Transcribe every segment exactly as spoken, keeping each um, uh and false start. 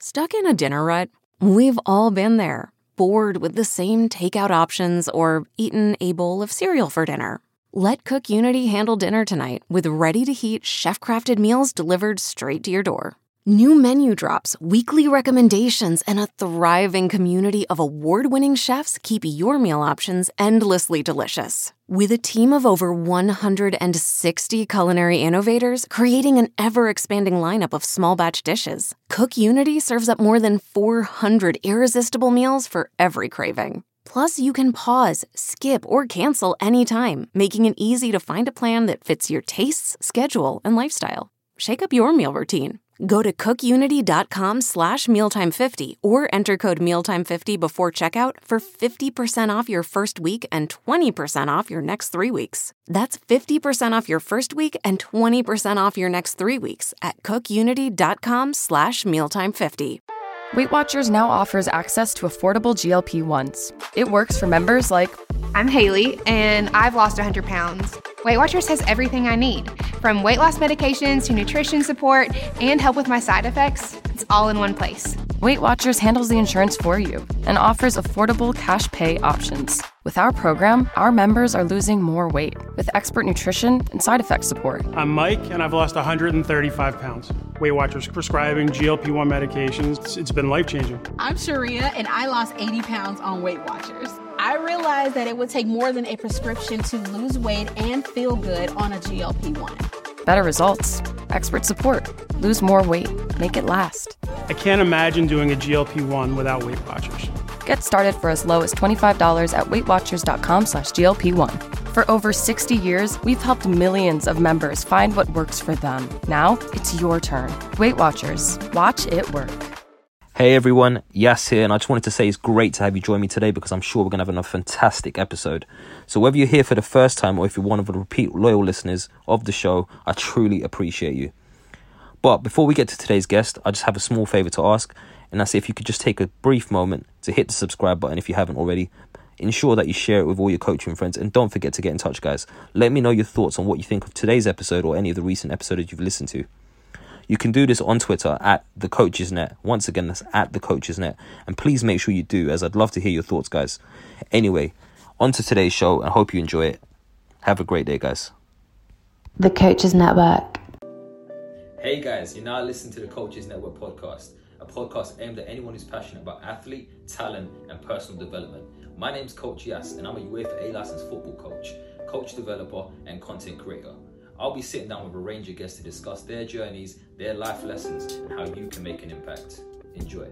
Stuck in a dinner rut? We've all been there, bored with the same takeout options or eaten a bowl of cereal for dinner. Let CookUnity handle dinner tonight with ready-to-heat, chef-crafted meals delivered straight to your door. New menu drops, weekly recommendations, and a thriving community of award-winning chefs keep your meal options endlessly delicious. With a team of over one hundred sixty culinary innovators creating an ever-expanding lineup of small-batch dishes, CookUnity serves up more than four hundred irresistible meals for every craving. Plus, you can pause, skip, or cancel anytime, making it easy to find a plan that fits your tastes, schedule, and lifestyle. Shake up your meal routine. Go to cookunity.com slash mealtime50 or enter code mealtime fifty before checkout for fifty percent off your first week and twenty percent off your next three weeks. That's fifty percent off your first week and twenty percent off your next three weeks at cookunity.com slash mealtime50. Weight Watchers now offers access to affordable G L P ones. It works for members like... I'm Haley, and I've lost one hundred pounds. Weight Watchers has everything I need, from weight loss medications to nutrition support and help with my side effects. It's all in one place. Weight Watchers handles the insurance for you and offers affordable cash pay options. With our program, our members are losing more weight with expert nutrition and side effect support. I'm Mike, and I've lost one hundred thirty-five pounds. Weight Watchers prescribing G L P one medications. It's, it's been life-changing. I'm Sharia, and I lost eighty pounds on Weight Watchers. I realized that it would take more than a prescription to lose weight and feel good on a G L P one. Better results, expert support, lose more weight, make it last. I can't imagine doing a G L P one without Weight Watchers. Get started for as low as twenty-five dollars at weightwatchers.com slash GLP1. For over sixty years, we've helped millions of members find what works for them. Now, it's your turn. Weight Watchers. Watch it work. Hey everyone, Yas here, and I just wanted to say it's great to have you join me today because I'm sure we're going to have another fantastic episode. So whether you're here for the first time or if you're one of the repeat loyal listeners of the show, I truly appreciate you. But before we get to today's guest, I just have a small favour to ask, and that's if you could just take a brief moment to hit the subscribe button if you haven't already. Ensure that you share it with all your coaching friends, and don't forget to get in touch, guys. Let me know your thoughts on what you think of today's episode or any of the recent episodes you've listened to. You can do this on Twitter at The Coaches Net. Once again, that's at The Coaches Net. And please make sure you do, as I'd love to hear your thoughts, guys. Anyway, on to today's show. I hope you enjoy it. Have a great day, guys. The Coaches Network. Hey, guys. You're now listening to The Coaches Network podcast, a podcast aimed at anyone who's passionate about athlete, talent, and personal development. My name's Coach Yas, and I'm a UEFA A-licensed football coach, coach developer, and content creator. I'll be sitting down with a range of guests to discuss their journeys, their life lessons, and how you can make an impact. Enjoy.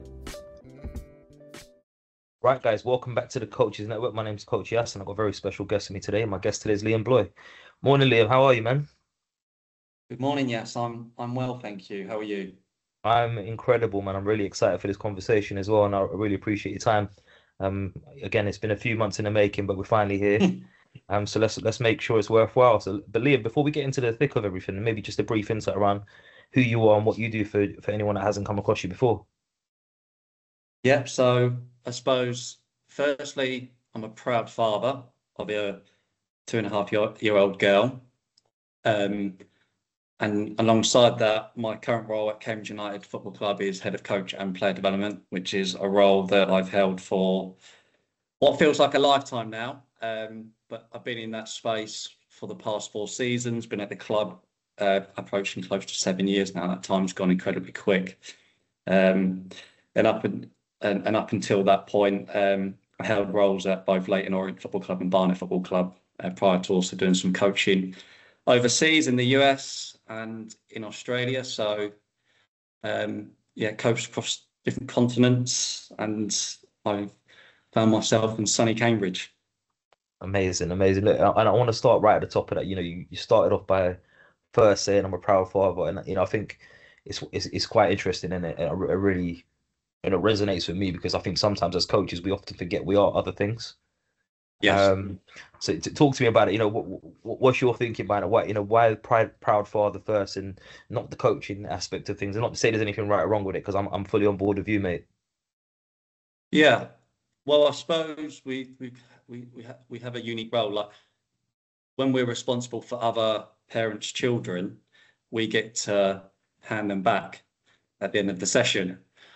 Right, guys, welcome back to the Coaches Network. My name's Coach Yas, and I've got a very special guest with me today. My guest today is Liam Bloy. Morning, Liam. How are you, man? Good morning, Yas. I'm I'm well, thank you. How are you? I'm incredible, man. I'm really excited for this conversation as well, and I really appreciate your time. Um, again, it's been a few months in the making, but we're finally here. Um, so let's let's make sure it's worthwhile. So, but Liam, before we get into the thick of everything, maybe just a brief insight around who you are and what you do for for anyone that hasn't come across you before. Yep. So I suppose, firstly, I'm a proud father of a two and a half year, year old girl. Um, and alongside that, my current role at Cambridge United Football Club is head of coach and player development, which is a role that I've held for what feels like a lifetime now. Um, but I've been in that space for the past four seasons, been at the club uh, approaching close to seven years now. That time's gone incredibly quick. Um, and, up and, and, and up until that point, um, I held roles at both Leyton Orient Football Club and Barnet Football Club, uh, prior to also doing some coaching overseas in the U S and in Australia. So, um, yeah, coached across different continents, and I found myself in sunny Cambridge. Amazing, amazing. Look, and I want to start right at the top of that. You know, you, you started off by first saying I'm a proud father, and you know, I think it's it's, it's quite interesting, and it, it really, you know, resonates with me because I think sometimes as coaches we often forget we are other things. Yes. Um, so to, talk to me about it. You know, what, what, what's your thinking behind it? Why, you know, why proud proud father first, and not the coaching aspect of things? And not to say there's anything right or wrong with it, because I'm I'm fully on board with you, mate. Yeah. Well, I suppose we we we we, ha- we have a unique role. Like when we're responsible for other parents' children, we get to hand them back at the end of the session.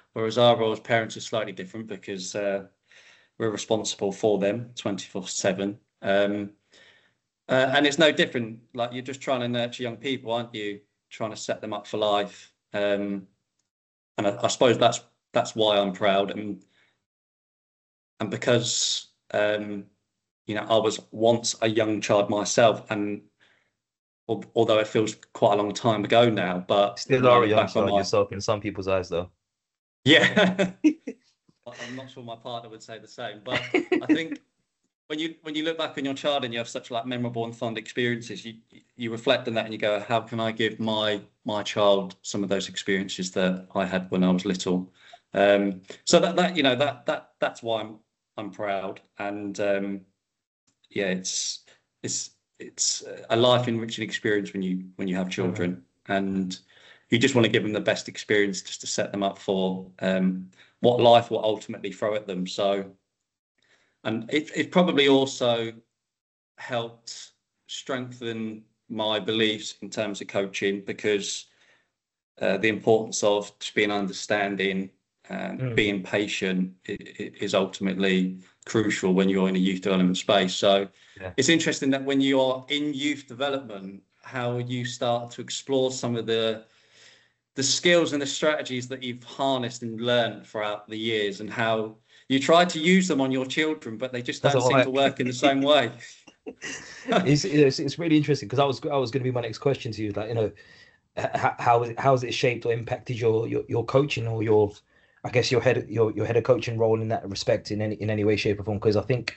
whereas our role as parents is slightly different because uh, we're responsible for them twenty-four seven. Um, uh, and it's no different. Like, you're just trying to nurture young people, aren't you? Trying to set them up for life. Um, and I, I suppose that's that's why I'm proud. And and because um, you know, I was once a young child myself, and although it feels quite a long time ago now, but still are a young child my... yourself in some people's eyes, though. Yeah, I'm not sure my partner would say the same, but I think when you when you look back on your child and you have such like memorable and fond experiences, you you reflect on that and you go, how can I give my my child some of those experiences that I had when I was little? Um, so that that you know that that that's why I'm I'm proud, and um, yeah, it's it's. It's a life enriching experience when you when you have children, mm-hmm. and you just want to give them the best experience just to set them up for um, what life will ultimately throw at them. So, and it it probably also helped strengthen my beliefs in terms of coaching, because uh, the importance of just being understanding and mm. being patient is ultimately crucial when you're in a youth development space. So yeah. It's interesting that when you are in youth development, how you start to explore some of the the skills and the strategies that you've harnessed and learned throughout the years, and how you try to use them on your children, but they just don't seem to work in the same way. it's, it's it's really interesting, because I was I was going to be my next question to you, like, you know, how how how has it shaped or impacted your your, your coaching, or your, I guess, your head your your head of coaching role in that respect, in any in any way, shape, or form? Because I think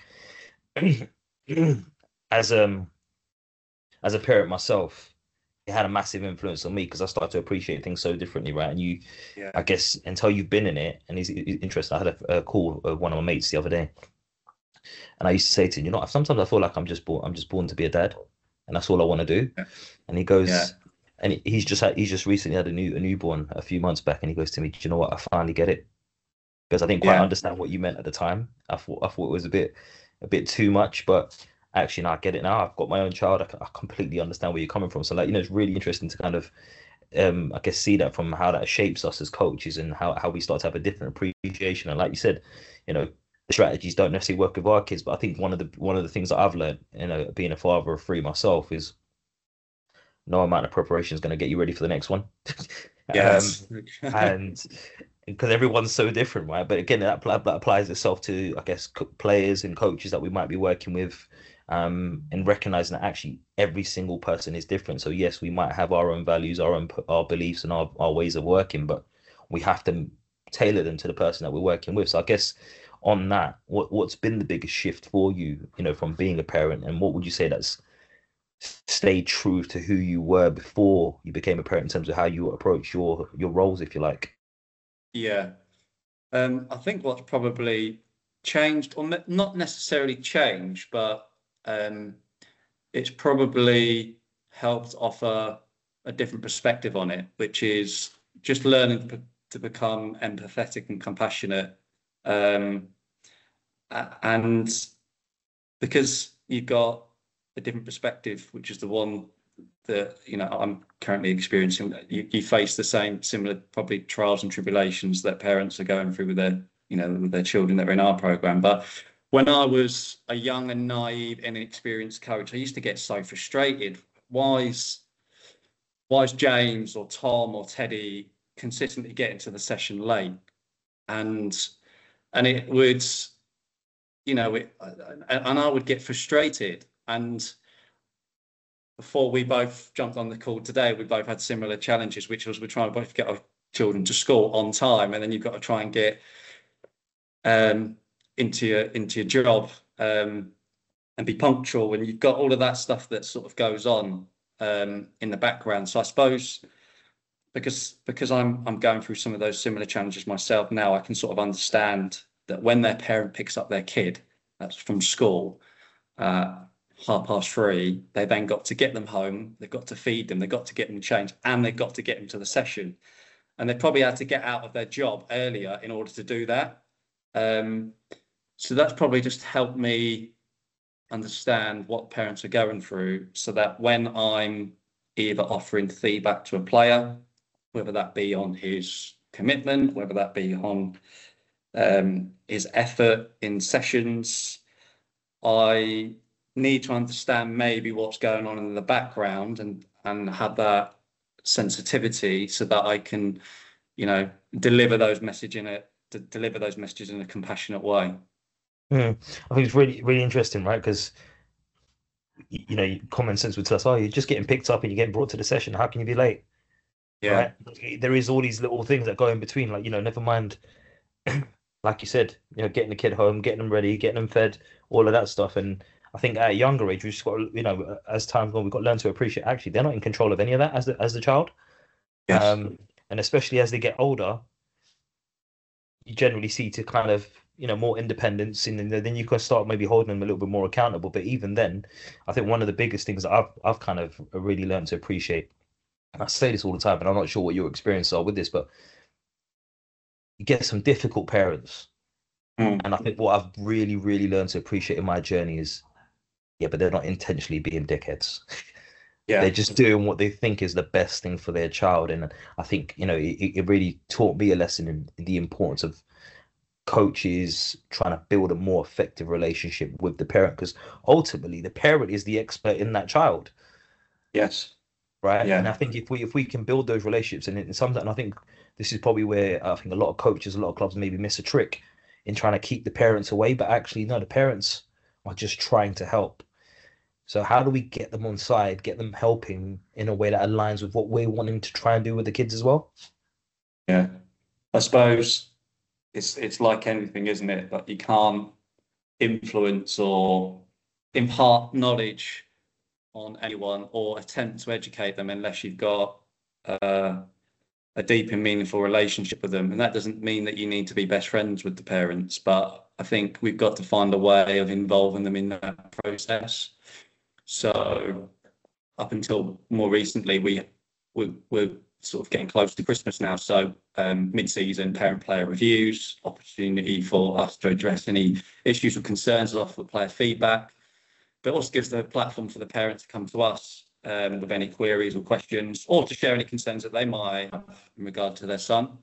as um as a parent myself, it had a massive influence on me, because I started to appreciate things so differently, right? And you, yeah. I guess, until you've been in it, and it's, it's interesting. I had a, a call with one of my mates the other day, and I used to say to him, you know, sometimes I feel like I'm just born I'm just born to be a dad, and that's all I want to do. Yeah. And he goes. Yeah. And he's just had, he's just recently had a new a newborn a few months back, and he goes to me, do you know what? I finally get it, because I didn't quite yeah. understand what you meant at the time. I thought I thought it was a bit a bit too much, but actually now I get it now. I've got my own child. I, I completely understand where you're coming from. So, like, you know, it's really interesting to kind of um, I guess see that from how that shapes us as coaches, and how, how we start to have a different appreciation. And like you said, you know, the strategies don't necessarily work with our kids, but I think one of the one of the things that I've learned, you know, being a father of three myself, is no amount of preparation is going to get you ready for the next one. Yes. um, and because everyone's so different, right? But again, that, that applies itself to, I guess, players and coaches that we might be working with, um, and recognizing that actually every single person is different. So yes, we might have our own values, our own our beliefs, and our, our ways of working, but we have to tailor them to the person that we're working with. So I guess on that, what what's been the biggest shift for you, you know, from being a parent, and what would you say that's stay true to who you were before you became a parent, in terms of how you approach your your roles, if you like? Yeah, um, I think what's probably changed, or not necessarily changed, but um, it's probably helped offer a different perspective on it, which is just learning to, to become empathetic and compassionate, um, and because you've got a different perspective, which is the one that, you know, I'm currently experiencing. You, you face the same similar probably trials and tribulations that parents are going through with their, you know, with their children that are in our program. But when I was a young and naive and inexperienced coach, I used to get so frustrated. Why is why is James or Tom or Teddy consistently getting to the session late? And and it would, you know, it, and I would get frustrated. And before we both jumped on the call today, we both had similar challenges, which was we're trying to both get our children to school on time, and then you've got to try and get um, into your into your job um, and be punctual, and you've got all of that stuff that sort of goes on um, in the background. So I suppose because because I'm I'm going through some of those similar challenges myself now, I can sort of understand that when their parent picks up their kid, that's from school, uh, half past three, they then got to get them home, they've got to feed them, they've got to get them changed, and they've got to get them to the session. And they probably had to get out of their job earlier in order to do that. Um, so that's probably just helped me understand what parents are going through, so that when I'm either offering feedback to a player, whether that be on his commitment, whether that be on um, his effort in sessions. I need to understand maybe what's going on in the background and and have that sensitivity so that I can, you know, deliver those message in a to deliver those messages in a compassionate way. Mm. I think it's really really interesting, right? Because you know, common sense would tell us, oh, you're just getting picked up and you're getting brought to the session. How can you be late? Yeah. Right? There is all these little things that go in between, like, you know, never mind, like you said, you know, getting the kid home, getting them ready, getting them fed, all of that stuff. And I think at a younger age, we've just got, you know, as time's gone, we've got to learn to appreciate actually they're not in control of any of that as the, as the child. Yes. Um, and especially as they get older, you generally see to kind of, you know, more independence, and then you can start maybe holding them a little bit more accountable. But even then, I think one of the biggest things that I've I've kind of really learned to appreciate, and I say this all the time, and I'm not sure what your experiences are with this, but you get some difficult parents. Mm. And I think what I've really, really learned to appreciate in my journey is, yeah, but they're not intentionally being dickheads. Yeah. They're just doing what they think is the best thing for their child. And I think, you know, it, it really taught me a lesson in, in the importance of coaches trying to build a more effective relationship with the parent, because ultimately the parent is the expert in that child. Yes. Right. Yeah. And I think if we if we can build those relationships, and in some, and I think this is probably where I think a lot of coaches, a lot of clubs maybe miss a trick in trying to keep the parents away, but actually no, the parents are just trying to help. So how do we get them on side, get them helping in a way that aligns with what we're wanting to try and do with the kids as well? Yeah, I suppose it's it's like anything, isn't it? But you can't influence or impart knowledge on anyone or attempt to educate them unless you've got uh, a deep and meaningful relationship with them. And that doesn't mean that you need to be best friends with the parents, but I think we've got to find a way of involving them in that process. So up until more recently, we, we we're sort of getting close to Christmas now. So um, mid-season parent-player reviews, opportunity for us to address any issues or concerns, offer player feedback, but also gives the platform for the parents to come to us um, with any queries or questions, or to share any concerns that they might have in regard to their son.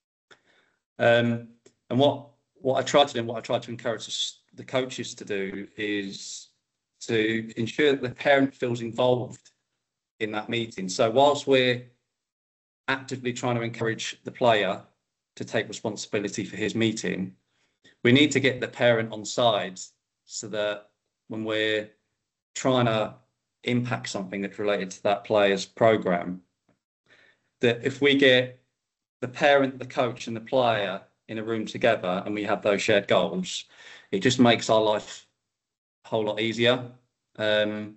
Um, and what what I try to do, and what I try to encourage the coaches to do, is to ensure that the parent feels involved in that meeting. So whilst we're actively trying to encourage the player to take responsibility for his meeting, we need to get the parent on side so that when we're trying to impact something that's related to that player's program, that if we get the parent, the coach and the player in a room together and we have those shared goals, it just makes our life a whole lot easier. Um,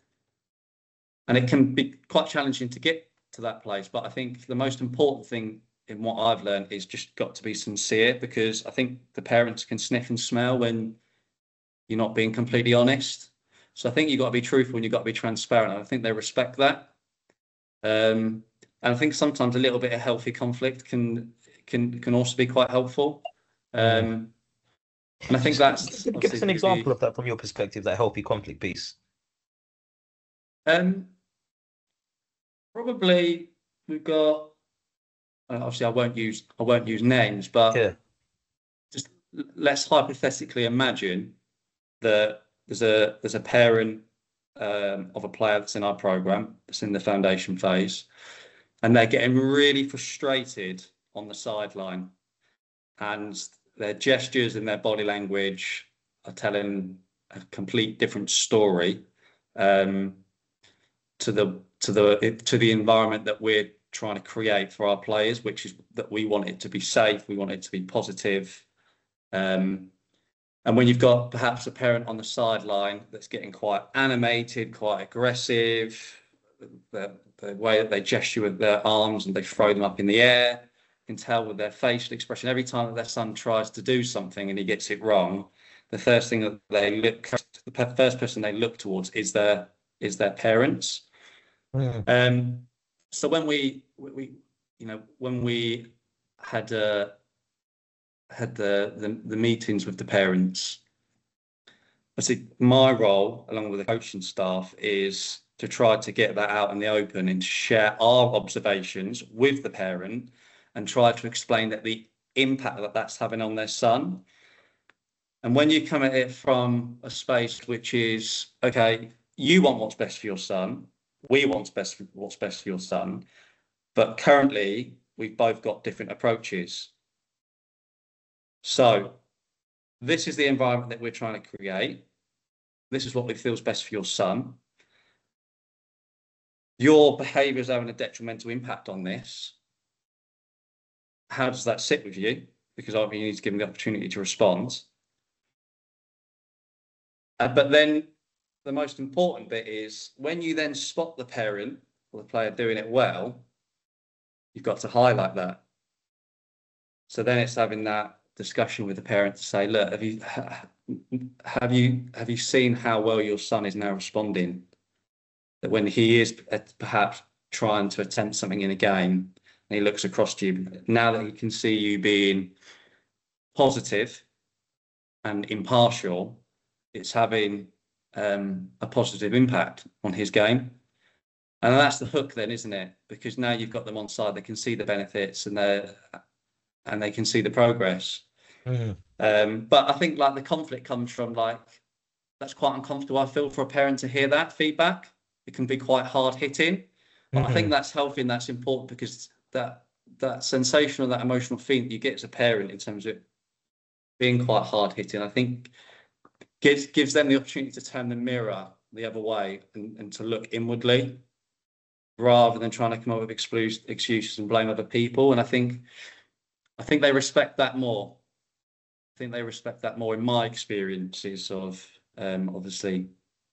and it can be quite challenging to get to that place. But I think the most important thing in what I've learned is just got to be sincere, because I think the parents can sniff and smell when you're not being completely honest. So I think you've got to be truthful and you've got to be transparent. And I think they respect that. Um, and I think sometimes a little bit of healthy conflict can can can also be quite helpful. Um, and I think that's... Give us an example of that from your perspective, that healthy conflict piece. Um, probably we've got... Obviously, I won't use I won't use names, but yeah. Just let's hypothetically imagine that there's a there's a parent um, of a player that's in our program, that's in the foundation phase, and they're getting really frustrated on the sideline, and their gestures and their body language are telling a complete different story um, to the to the to the environment that we're trying to create for our players, which is that we want it to be safe, we want it to be positive. Um, and when you've got perhaps a parent on the sideline that's getting quite animated, quite aggressive, the, the way that they gesture with their arms and they throw them up in the air, you can tell with their facial expression, every time that their son tries to do something and he gets it wrong, the first thing that they look, the first person they look towards is their is their parents. Mm. Um, So when we, we, you know, when we had uh, had the, the the meetings with the parents, I think my role, along with the coaching staff, is to try to get that out in the open and to share our observations with the parent, and try to explain that the impact that that's having on their son. And when you come at it from a space which is, okay, you want what's best for your son, we want best for, what's best for your son, but currently we've both got different approaches. So this is the environment that we're trying to create. This is what we feel is best for your son. Your behaviour is having a detrimental impact on this. How does that sit with you? Because obviously you need to give them the opportunity to respond. Uh, but then the most important bit is when you then spot the parent or the player doing it well, you've got to highlight that. So then it's having that discussion with the parent to say, look, have you have you have you seen how well your son is now responding? That when he is perhaps trying to attempt something in a game and he looks across to you, now that he can see you being positive and impartial, it's having um, a positive impact on his game. And that's the hook then, isn't it? Because now you've got them on side, they can see the benefits and they and they can see the progress. Mm. Um, but I think like the conflict comes from like, that's quite uncomfortable, I feel, for a parent to hear that feedback. It can be quite hard hitting. But mm-hmm. I think that's healthy and that's important because that that sensation or that emotional feeling you get as a parent in terms of being quite hard hitting, I think gives gives them the opportunity to turn the mirror the other way and, and to look inwardly rather than trying to come up with excuse, excuses and blame other people. And I think I think they respect that more. I think they respect that more in my experiences of um, obviously.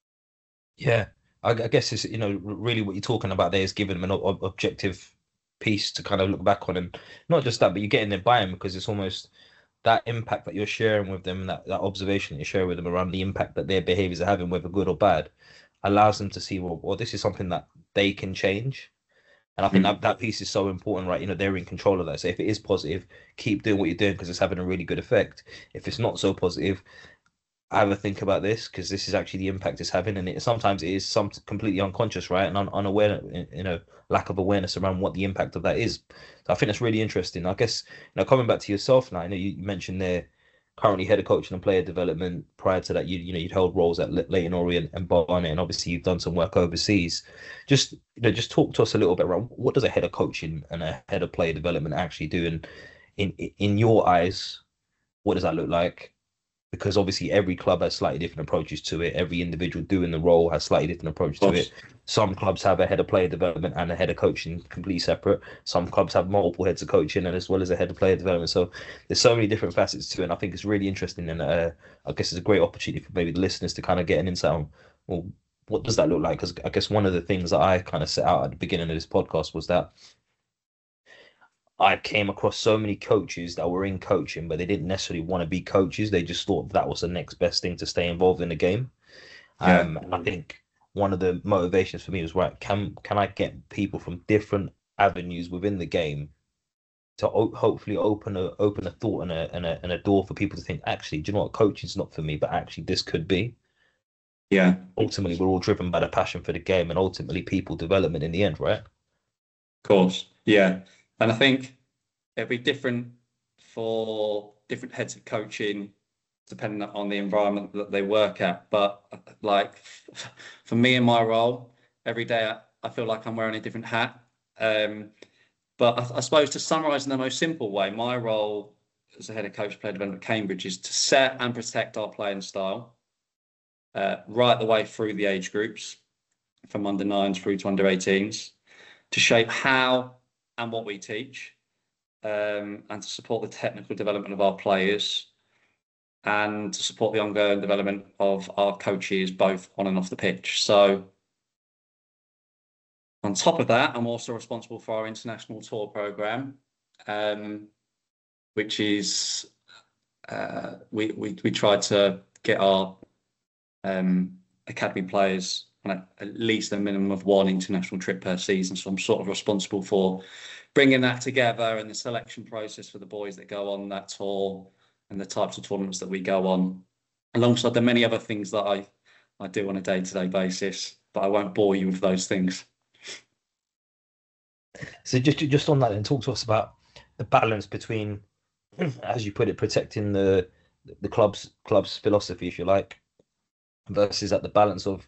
Yeah. I guess it's, you know, really what you're talking about there is giving them an ob- objective piece to kind of look back on. And not just that, but you're getting their buy-in because it's almost that impact that you're sharing with them, that, that observation that you share with them around the impact that their behaviors are having, whether good or bad, allows them to see, well, well this is something that they can change. And I think mm. that, that piece is so important, right? You know, they're in control of that. So if it is positive, keep doing what you're doing because it's having a really good effect. If it's not so positive, have a think about this because this is actually the impact it's having, and it sometimes it is some completely unconscious, right, and un- unaware, you know, lack of awareness around what the impact of that is. So I think that's really interesting. I guess, you know, coming back to yourself now, I know you mentioned there currently head of coaching and player development. Prior to that, you you know you'd held roles at Leyton Orient and Barnet, and obviously you've done some work overseas. Just you know, just talk to us a little bit around what does a head of coaching and a head of player development actually do, and in in your eyes, what does that look like? Because obviously every club has slightly different approaches to it. Every individual doing the role has slightly different approach to it. Some clubs have a head of player development and a head of coaching completely separate. Some clubs have multiple heads of coaching and as well as a head of player development. So there's so many different facets to it. And I think it's really interesting. And uh, I guess it's a great opportunity for maybe the listeners to kind of get an insight on, well, what does that look like? Because I guess one of the things that I kind of set out at the beginning of this podcast was that I came across so many coaches that were in coaching, but they didn't necessarily want to be coaches. They just thought that was the next best thing to stay involved in the game. Yeah. Um, and I think one of the motivations for me was, right, can can I get people from different avenues within the game to o- hopefully open a open a thought and a, and a and a door for people to think, actually, do you know what, coaching's not for me, but actually this could be. Yeah. Ultimately, we're all driven by the passion for the game and ultimately people development in the end, right? Of course, yeah. And I think it'll be different for different heads of coaching, depending on the environment that they work at. But like for me in my role, every day I, I feel like I'm wearing a different hat. Um, but I, I suppose to summarise in the most simple way, my role as a head of coach player development at Cambridge is to set and protect our playing style uh, right the way through the age groups, from under nines through to under eighteens, to shape how and what we teach, um, and to support the technical development of our players and to support the ongoing development of our coaches, both on and off the pitch. So on top of that, I'm also responsible for our international tour programme, um, which is, uh, we, we, we try to get our um, academy players at least a minimum of one international trip per season. So I'm sort of responsible for bringing that together and the selection process for the boys that go on that tour and the types of tournaments that we go on, alongside the many other things that I, I do on a day-to-day basis, but I won't bore you with those things. So just just on that, and talk to us about the balance between, as you put it, protecting the the club's club's philosophy, if you like, versus at the balance of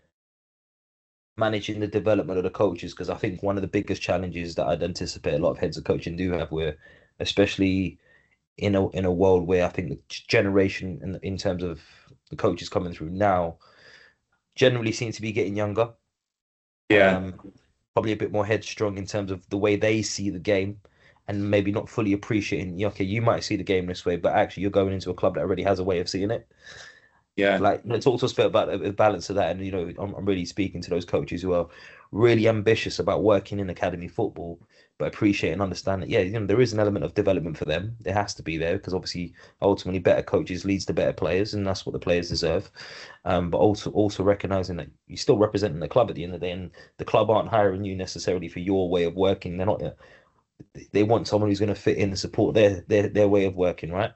managing the development of the coaches. Because I think one of the biggest challenges that I'd anticipate a lot of heads of coaching do have, where especially in a in a world where I think the generation in in terms of the coaches coming through now generally seems to be getting younger. Yeah. Um, probably a bit more headstrong in terms of the way they see the game, and maybe not fully appreciating, okay, you might see the game this way, but actually you're going into a club that already has a way of seeing it. Yeah. Like, you know, talk to us a bit about the balance of that. And, you know, I'm, I'm really speaking to those coaches who are really ambitious about working in academy football, but appreciate and understand that, yeah, you know, there is an element of development for them. There has to be there, because obviously, ultimately, better coaches leads to better players, and that's what the players deserve. Um, but also, also recognizing that you're still representing the club at the end of the day, and the club aren't hiring you necessarily for your way of working. They're not. They want someone who's going to fit in and support their their their way of working, right?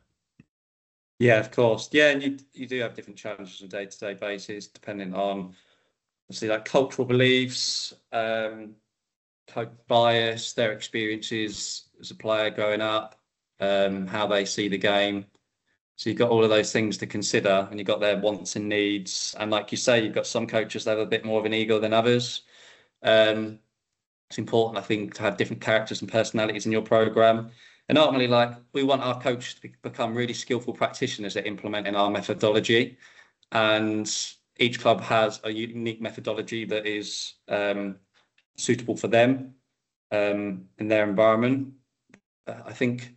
Yeah, of course. Yeah, and you you do have different challenges on a day-to-day basis, depending on obviously like cultural beliefs, um, coach bias, their experiences as a player growing up, um, how they see the game. So you've got all of those things to consider, and you've got their wants and needs. And like you say, you've got some coaches that have a bit more of an ego than others. Um, it's important, I think, to have different characters and personalities in your program. And ultimately, like, we want our coaches to be, become really skillful practitioners at implementing our methodology. And each club has a unique methodology that is um, suitable for them um, in their environment. Uh, I think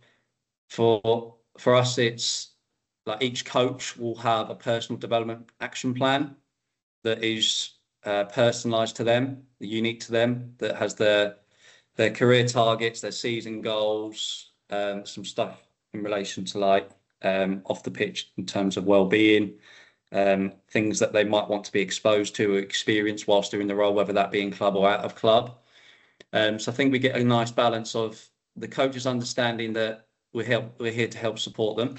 for for us, it's like each coach will have a personal development action plan that is uh, personalised to them, unique to them, that has their their career targets, their season goals. Um, some stuff in relation to like um, off the pitch in terms of well-being, um, things that they might want to be exposed to or experience whilst doing the role, whether that be in club or out of club. Um, so I think we get a nice balance of the coaches understanding that we're help, we're here to help support them.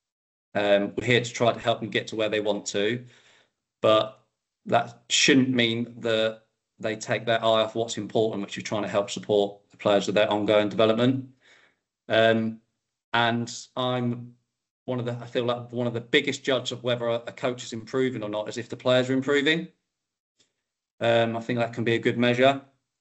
Um, we're here to try to help them get to where they want to, but that shouldn't mean that they take their eye off what's important, which is trying to help support the players with their ongoing development. Um, and I'm one of the, I feel like one of the biggest judges of whether a, a coach is improving or not is if the players are improving. Um, I think that can be a good measure.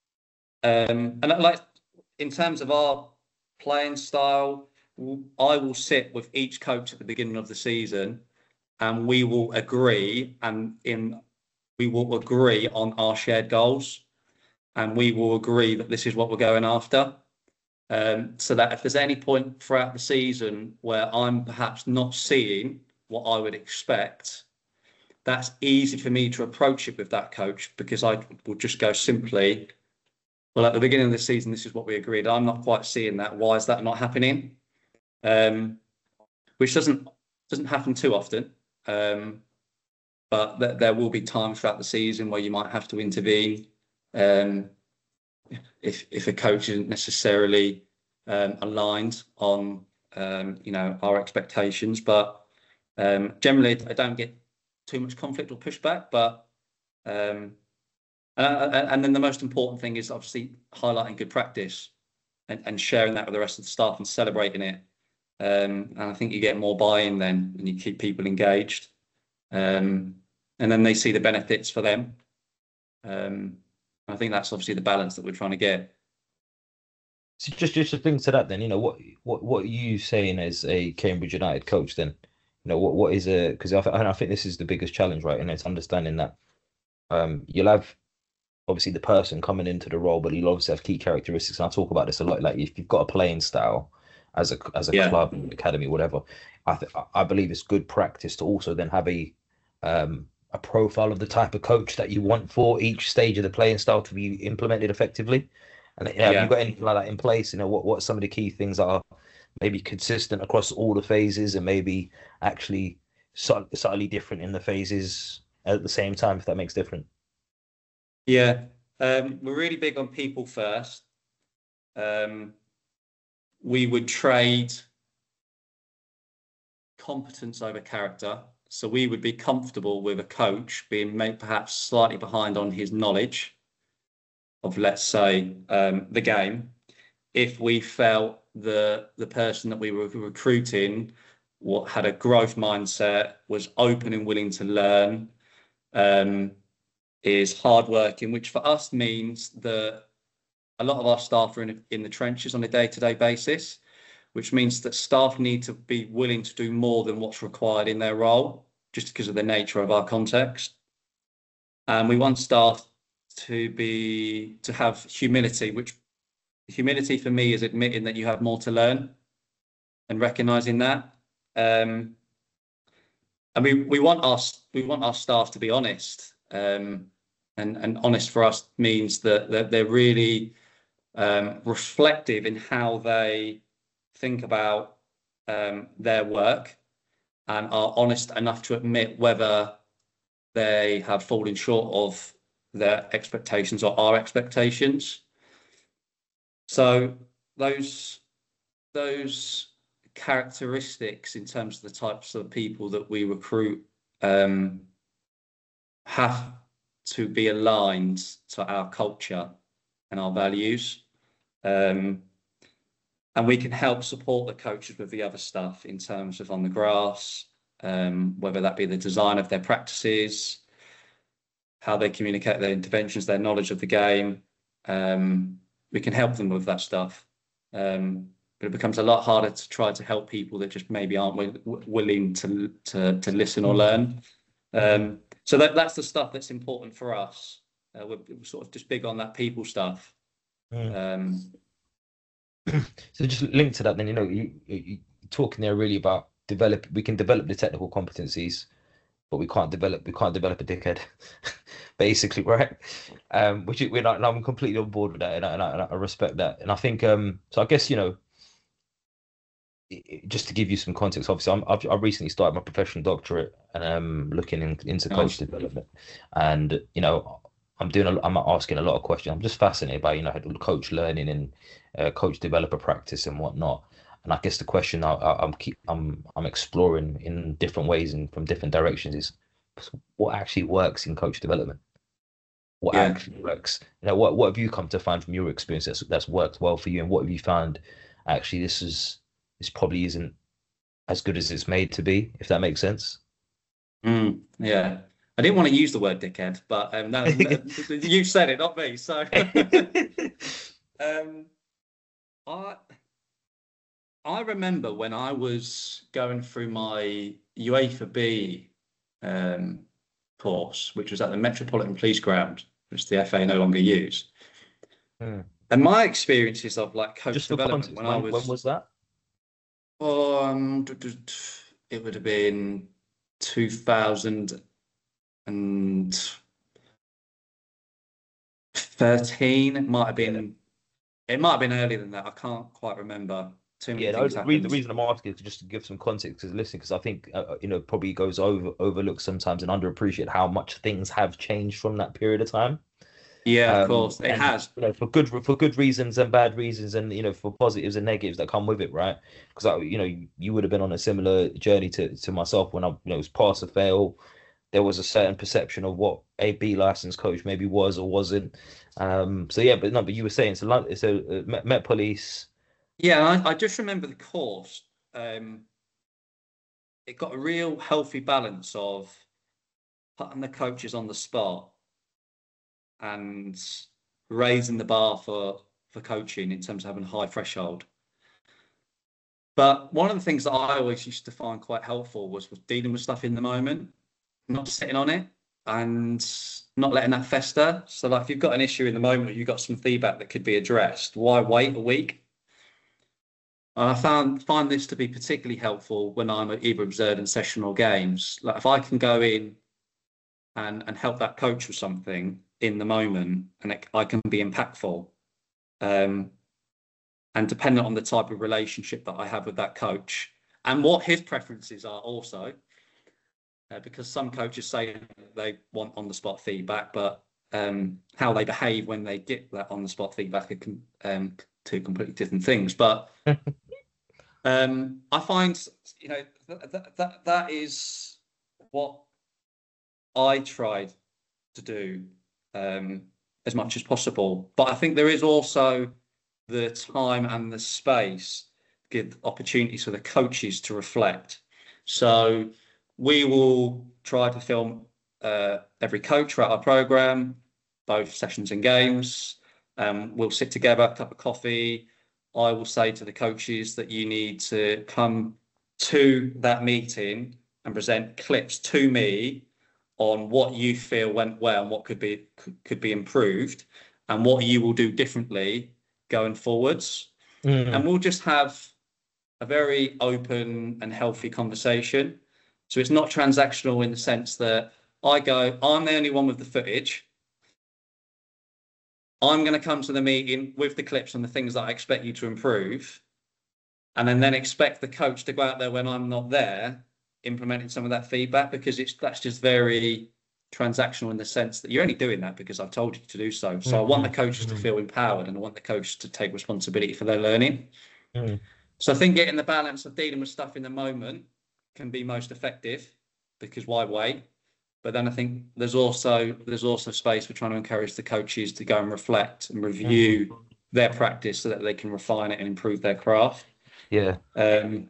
Um, and like in terms of our playing style, I will sit with each coach at the beginning of the season, and we will agree, and in we will agree on our shared goals, and we will agree that this is what we're going after. Um, so that if there's any point throughout the season where I'm perhaps not seeing what I would expect, that's easy for me to approach it with that coach, because I will just go simply, well, at the beginning of the season, this is what we agreed. I'm not quite seeing that. Why is that not happening? Um, which doesn't doesn't happen too often. Um, but th- there will be times throughout the season where you might have to intervene. Um, if if a coach isn't necessarily um, aligned on um, you know our expectations, but um, generally I don't get too much conflict or pushback. But um, and, and then the most important thing is obviously highlighting good practice and, and sharing that with the rest of the staff and celebrating it. Um, and I think you get more buy-in then, and you keep people engaged, um, and then they see the benefits for them. Um, I think that's obviously the balance that we're trying to get. So just just a thing to that then, you know, what what what are you saying as a Cambridge United coach then? You know, what what is a, because I, I think this is the biggest challenge, right? And it's understanding that um, you'll have obviously the person coming into the role, but you'll obviously have key characteristics. And I talk about this a lot. Like if you've got a playing style as a as a yeah. club, academy, whatever, I th- I believe it's good practice to also then have a um, a profile of the type of coach that you want for each stage of the playing style to be implemented effectively. And you know, yeah. have you got anything like that in place? You know, what what are some of the key things that are maybe consistent across all the phases, and maybe actually slightly different in the phases at the same time, if that makes difference? Yeah, um, we're really big on people first. Um, we would trade competence over character. So we would be comfortable with a coach being made perhaps slightly behind on his knowledge of, let's say, um, the game, if we felt the the person that we were recruiting what had a growth mindset, was open and willing to learn, um, is hardworking, which for us means that a lot of our staff are in, in the trenches on a day-to-day basis, which means that staff need to be willing to do more than what's required in their role, just because of the nature of our context. And we want staff to be to have humility, which humility for me is admitting that you have more to learn and recognizing that. Um, and we we want our we want our staff to be honest, um, and and honest for us means that, that they're really um, reflective in how they think about um, their work, and are honest enough to admit whether they have fallen short of their expectations or our expectations. So those those characteristics in terms of the types of people that we recruit um, have to be aligned to our culture and our values. Um, and we can help support the coaches with the other stuff in terms of on the grass, um, whether that be the design of their practices, how they communicate their interventions, their knowledge of the game. Um, we can help them with that stuff. Um, but it becomes a lot harder to try to help people that just maybe aren't w- willing to, to to listen or learn. Um, so that that's the stuff that's important for us. Uh, we're, we're sort of just big on that people stuff. Um, so just linked to that, then, you know, you, you talking there really about develop. We can develop the technical competencies, but we can't develop. We can't develop a dickhead, basically, right? Um, which we're not. I'm completely on board with that, and I, and I, and I respect that. And I think, um, so I guess, you know, just to give you some context, obviously, I'm, I've I recently started my professional doctorate, and I'm looking in, into coach development, and you know, I'm doing, a, I'm asking a lot of questions. I'm just fascinated by, you know, coach learning and uh, coach developer practice and whatnot. And I guess the question I, I, I'm keep I'm I'm exploring in different ways and from different directions is what actually works in coach development. What yeah. actually works? You know, what what have you come to find from your experience that's that's worked well for you, and what have you found actually this is this probably isn't as good as it's made to be, if that makes sense? Mm, yeah, I didn't want to use the word dickhead, but um, no, you said it, not me. So, um, I. I remember when I was going through my UEFA B um, course, which was at the Metropolitan Police Ground, which the F A no longer use. Hmm. And my experiences of like coach Just development when, when I was when was that? Um, it would have been two thousand thirteen. It might have been. It might have been earlier than that. I can't quite remember. Too many yeah, things the, the reason I'm asking is just to give some context to listening, because I think uh, you know, probably goes over overlooked sometimes and underappreciated how much things have changed from that period of time. Yeah, um, of course, it and, has. You know, for good for good reasons and bad reasons, and you know, for positives and negatives that come with it, right? Because you know, you, you would have been on a similar journey to to myself when I, you know, it was pass or fail. There was a certain perception of what a B licensed coach maybe was or wasn't. Um, so yeah, but no, but you were saying so. So uh, Met, Met Police. Yeah, I, I just remember the course. Um, it got a real healthy balance of putting the coaches on the spot and raising the bar for, for coaching in terms of having a high threshold. But one of the things that I always used to find quite helpful was, was dealing with stuff in the moment, not sitting on it and not letting that fester. So like if you've got an issue in the moment, or you've got some feedback that could be addressed, why wait a week? I found find this to be particularly helpful when I'm either observing session or games. Like if I can go in and, and help that coach with something in the moment, and it, I can be impactful. Um, and dependent on the type of relationship that I have with that coach and what his preferences are also, uh, because some coaches say they want on-the-spot feedback, but um, how they behave when they get that on-the-spot feedback are com- um, two completely different things. But um, I find, you know, that, that that is what I tried to do um, as much as possible. But I think there is also the time and the space, give opportunities for the coaches to reflect. So we will try to film uh, every coach throughout our program, both sessions and games. Um, we'll sit together, a cup of coffee. I will say to the coaches that you need to come to that meeting and present clips to me on what you feel went well and what could be could, could be improved, and what you will do differently going forwards. Mm. And we'll just have a very open and healthy conversation. So it's not transactional in the sense that I go, I'm the only one with the footage. I'm going to come to the meeting with the clips and the things that I expect you to improve, and then, then expect the coach to go out there when I'm not there, implementing some of that feedback, because it's that's just very transactional in the sense that you're only doing that because I've told you to do so. So mm-hmm. I want the coaches mm-hmm. to feel empowered, and I want the coach to take responsibility for their learning. Mm-hmm. So I think getting the balance of dealing with stuff in the moment can be most effective, because why wait? But then I think there's also there's also space for trying to encourage the coaches to go and reflect and review mm-hmm. their practice so that they can refine it and improve their craft. Yeah. Um,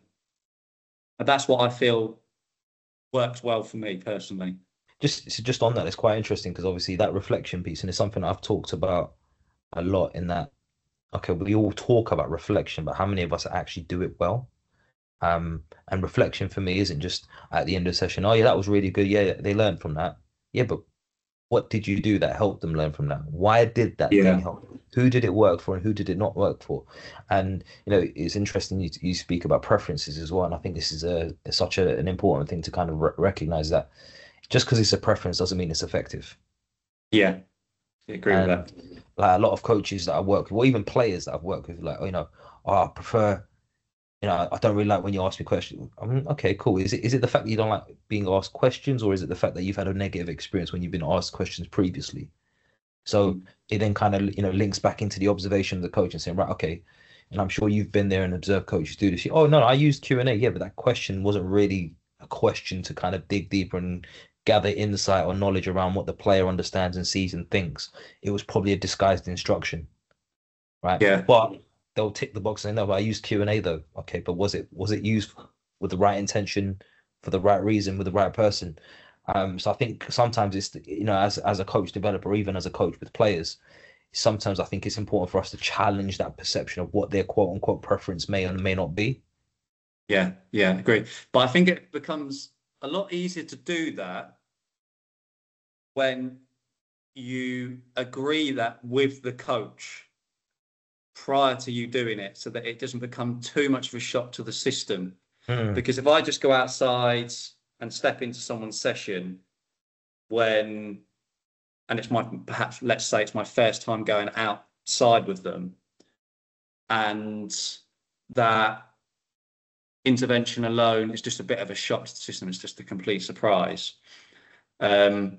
and that's what I feel works well for me personally. Just just on that, it's quite interesting because obviously that reflection piece, and it's something I've talked about a lot in that, okay, we all talk about reflection, but how many of us actually do it well? Um, and reflection for me isn't just at the end of the session, oh yeah, that was really good. Yeah, they learned from that. Yeah, but what did you do that helped them learn from that? Why did that yeah. thing help? Who did it work for and who did it not work for? And, you know, it's interesting you, you speak about preferences as well. And I think this is a such a, an important thing to kind of re- recognize that just because it's a preference doesn't mean it's effective. Yeah, I agree and, with that. Like a lot of coaches that I work with, or even players that I've worked with, like, you know, oh, I prefer, you know, I don't really like when you ask me questions. I mean, okay, cool. Is it is it the fact that you don't like being asked questions, or is it the fact that you've had a negative experience when you've been asked questions previously? So mm. it then kind of, you know, links back into the observation of the coach and saying, right, okay, and I'm sure you've been there and observed coaches do this. Oh, no, I used Q and A. Yeah, but that question wasn't really a question to kind of dig deeper and gather insight or knowledge around what the player understands and sees and thinks. It was probably a disguised instruction, right? Yeah. But they'll tick the box and say, no, but I used Q and A though. Okay, but was it was it used with the right intention, for the right reason, with the right person? Um, so I think sometimes it's, you know, as as a coach developer, even as a coach with players, sometimes I think it's important for us to challenge that perception of what their quote unquote preference may or may not be. Yeah, yeah, agree. But I think it becomes a lot easier to do that when you agree that with the coach prior to you doing it, so that it doesn't become too much of a shock to the system. Mm. Because if I just go outside and step into someone's session when, and it's my, perhaps, let's say it's my first time going outside with them, and that intervention alone is just a bit of a shock to the system, it's just a complete surprise. Um,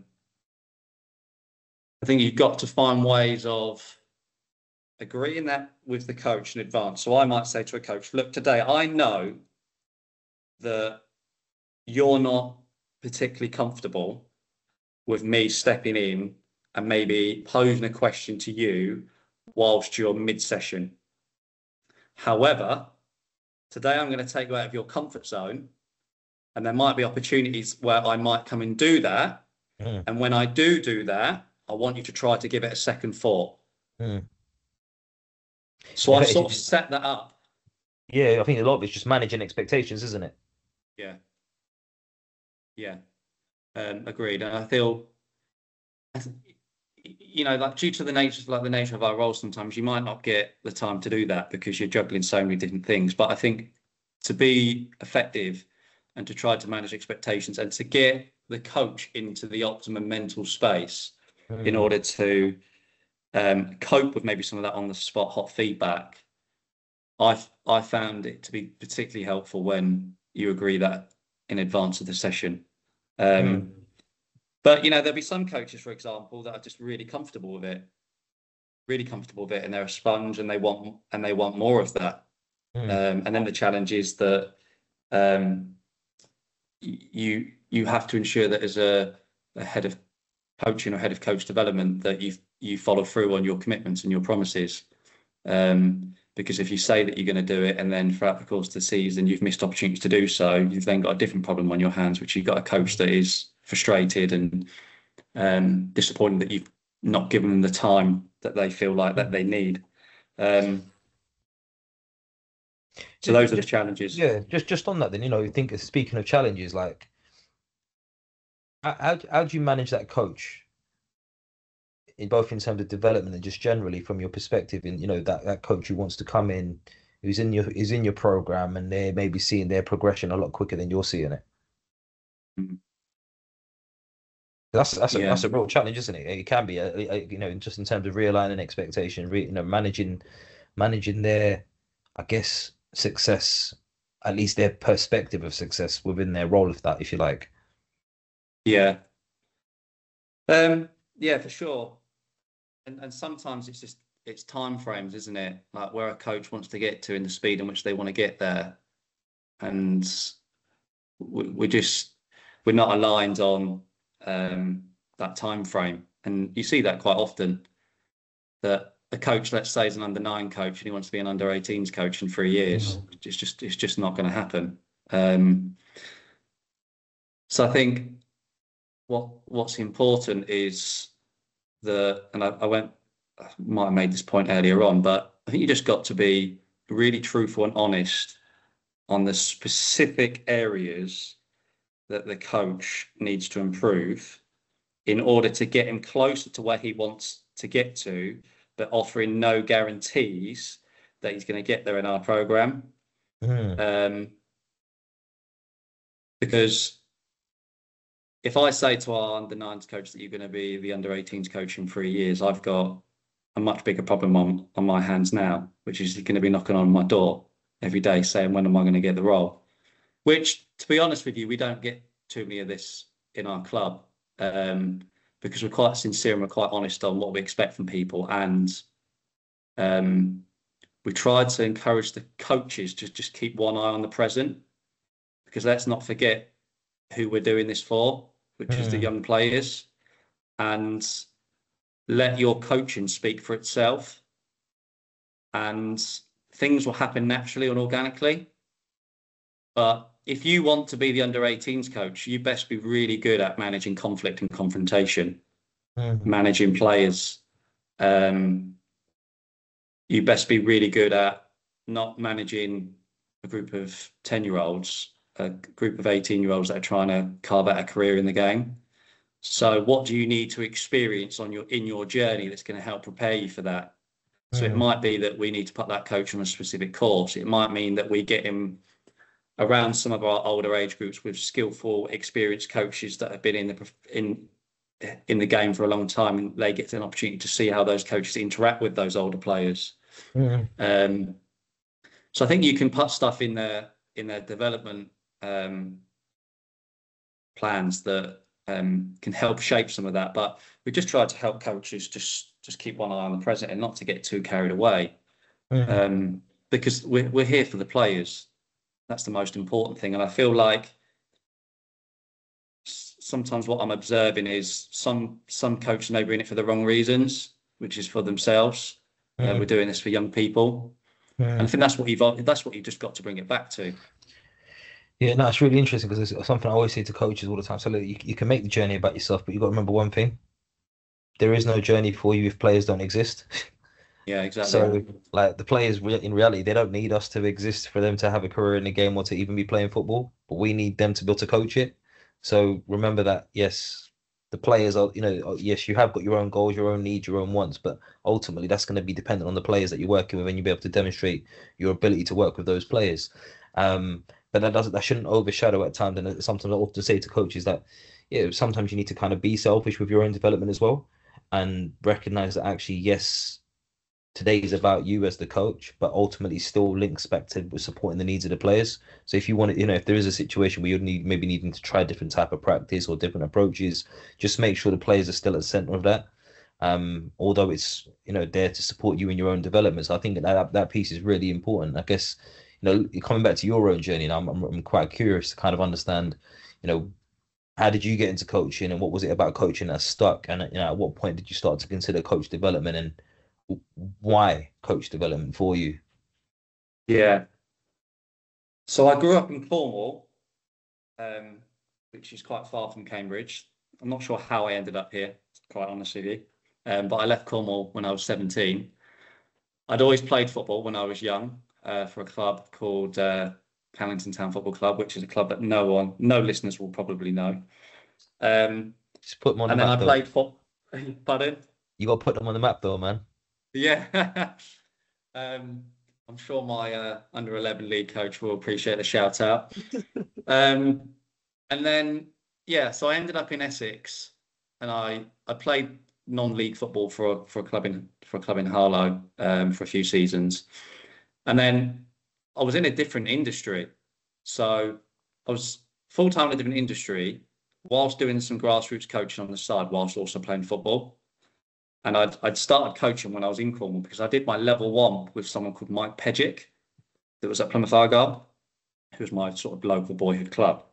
I think you've got to find ways of agreeing that with the coach in advance. So I might say to a coach, look, today I know that you're not particularly comfortable with me stepping in and maybe posing a question to you whilst you're mid-session. However, today I'm going to take you out of your comfort zone, and there might be opportunities where I might come and do that. Mm. And when I do do that, I want you to try to give it a second thought. Mm. So I've sort of set that up. Yeah, I think a lot of it's just managing expectations, isn't it? Yeah. Yeah. Um, agreed. And I feel, you know, like due to the nature, like the nature of our role, sometimes you might not get the time to do that because you're juggling so many different things. But I think to be effective and to try to manage expectations and to get the coach into the optimum mental space mm. in order to um, cope with maybe some of that on the spot hot feedback, I I found it to be particularly helpful when you agree that in advance of the session. Um, mm. But, you know, there'll be some coaches, for example, that are just really comfortable with it, really comfortable with it, and they're a sponge and they want and they want more of that. Mm. Um, and then the challenge is that um, you you have to ensure that as a, a head of coaching or head of coach development that you you follow through on your commitments and your promises. Um, Because if you say that you're going to do it and then throughout the course of the season you've missed opportunities to do so, you've then got a different problem on your hands, which you've got a coach that is frustrated and um, disappointed that you've not given them the time that they feel like that they need. Um, so those are the challenges. Yeah, just just on that then, you know, think speaking of challenges, like how how, how do you manage that coach? In both in terms of development and just generally from your perspective, in you know that, that coach who wants to come in, who's in your is in your program, and they're maybe seeing their progression a lot quicker than you're seeing it. Mm-hmm. That's that's a Yeah. that's a real challenge, isn't it? It can be, a, a, you know, just in terms of realigning expectation, re, you know, managing managing their, I guess, success, at least their perspective of success within their role, if that, if you like. Yeah. Um. Yeah, for sure. And and sometimes it's just it's time frames, isn't it? Like where a coach wants to get to in the speed in which they want to get there, and we, we just we're not aligned on um, that time frame. And you see that quite often. That a coach, let's say, is an under nine coach and he wants to be an under eighteens coach in three years. Mm-hmm. It's just it's just not going to happen. Um, so I think what what's important is the and I, I went I might have made this point earlier on, but I think you just got to be really truthful and honest on the specific areas that the coach needs to improve in order to get him closer to where he wants to get to, but offering no guarantees that he's going to get there in our program. Mm. Um, because if I say to our under nines coach that you're going to be the under eighteens coach in three years, I've got a much bigger problem on, on my hands now, which is going to be knocking on my door every day saying, when am I going to get the role? Which, to be honest with you, we don't get too many of this in our club um, because we're quite sincere and we're quite honest on what we expect from people. And um, we tried to encourage the coaches to just keep one eye on the present, because let's not forget who we're doing this for, which mm. is the young players, and let your coaching speak for itself. And things will happen naturally and organically. But if you want to be the under eighteens coach, you best be really good at managing conflict and confrontation, mm. managing players. Um, you best be really good at not managing a group of ten-year-olds, a group of eighteen-year-olds that are trying to carve out a career in the game. So what do you need to experience on your in your journey that's going to help prepare you for that? So mm. it might be that we need to put that coach on a specific course. It might mean that we get him around some of our older age groups with skillful, experienced coaches that have been in the in in the game for a long time, and they get an opportunity to see how those coaches interact with those older players. Mm. Um, so I think you can put stuff in their in their development um, plans that um, can help shape some of that. But we just try to help coaches just just keep one eye on the present and not to get too carried away, mm. um, because we're we're here for the players. That's the most important thing. And I feel like sometimes what I'm observing is some some coaches may be in it for the wrong reasons, which is for themselves. Mm. Uh, we're doing this for young people. Mm. And I think that's what you've that's what you've just got to bring it back to. Yeah, no, it's really interesting because it's something I always say to coaches all the time. So look, you, you can make the journey about yourself, but you've got to remember one thing. There is no journey for you if players don't exist. Yeah, exactly. So, like, the players, in reality, they don't need us to exist for them to have a career in the game or to even be playing football, but we need them to be able to coach it. So remember that, yes, the players are, you know, yes, you have got your own goals, your own needs, your own wants, but ultimately that's going to be dependent on the players that you're working with, and you'll be able to demonstrate your ability to work with those players. Um, but that doesn't, that shouldn't overshadow at times. And sometimes I often say to coaches that, yeah, sometimes you need to kind of be selfish with your own development as well, and recognize that actually, yes, today is about you as the coach, but ultimately still links back to supporting the needs of the players. So if you want to, you know, if there is a situation where you need maybe needing to try different type of practice or different approaches, just make sure the players are still at the center of that. Um, although it's, you know, there to support you in your own development. So I think that that, that piece is really important. I guess, you know, coming back to your own journey, and I'm, I'm I'm quite curious to kind of understand, you know, how did you get into coaching, and what was it about coaching that stuck? And, you know, at what point did you start to consider coach development, and why coach development for you? Yeah. So I grew up in Cornwall, um, which is quite far from Cambridge. I'm not sure how I ended up here, quite honestly with you. Um, but I left Cornwall when I was seventeen. I'd always played football when I was young uh, for a club called uh, Callington Town Football Club, which is a club that no one, no listeners will probably know. Um, Just put them on and the then map, I though. played football. Pardon? You got to put them on the map, though, man. Yeah. um, I'm sure my uh, under eleven league coach will appreciate the shout out. um, and then, yeah, so I ended up in Essex, and I I played non-league football for a, for a club in for a club in Harlow um, for a few seasons, and then I was in a different industry. So I was full time in a different industry, whilst doing some grassroots coaching on the side, whilst also playing football. And I'd, I'd started coaching when I was in Cornwall because I did my level one with someone called Mike Pedgick that was at Plymouth Argyle, who was my sort of local boyhood club.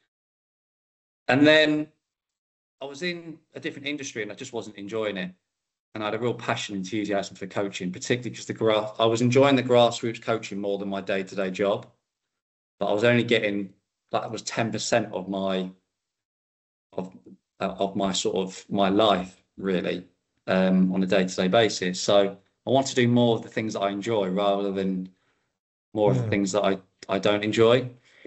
And then I was in a different industry and I just wasn't enjoying it. And I had a real passion and enthusiasm for coaching, particularly because the gra- I was enjoying the grassroots coaching more than my day-to-day job. But I was only getting, that was ten percent of my, of, of my sort of, my life, really. Um, on a day-to-day basis. So I want to do more of the things that I enjoy rather than more mm. of the things that I, I don't enjoy.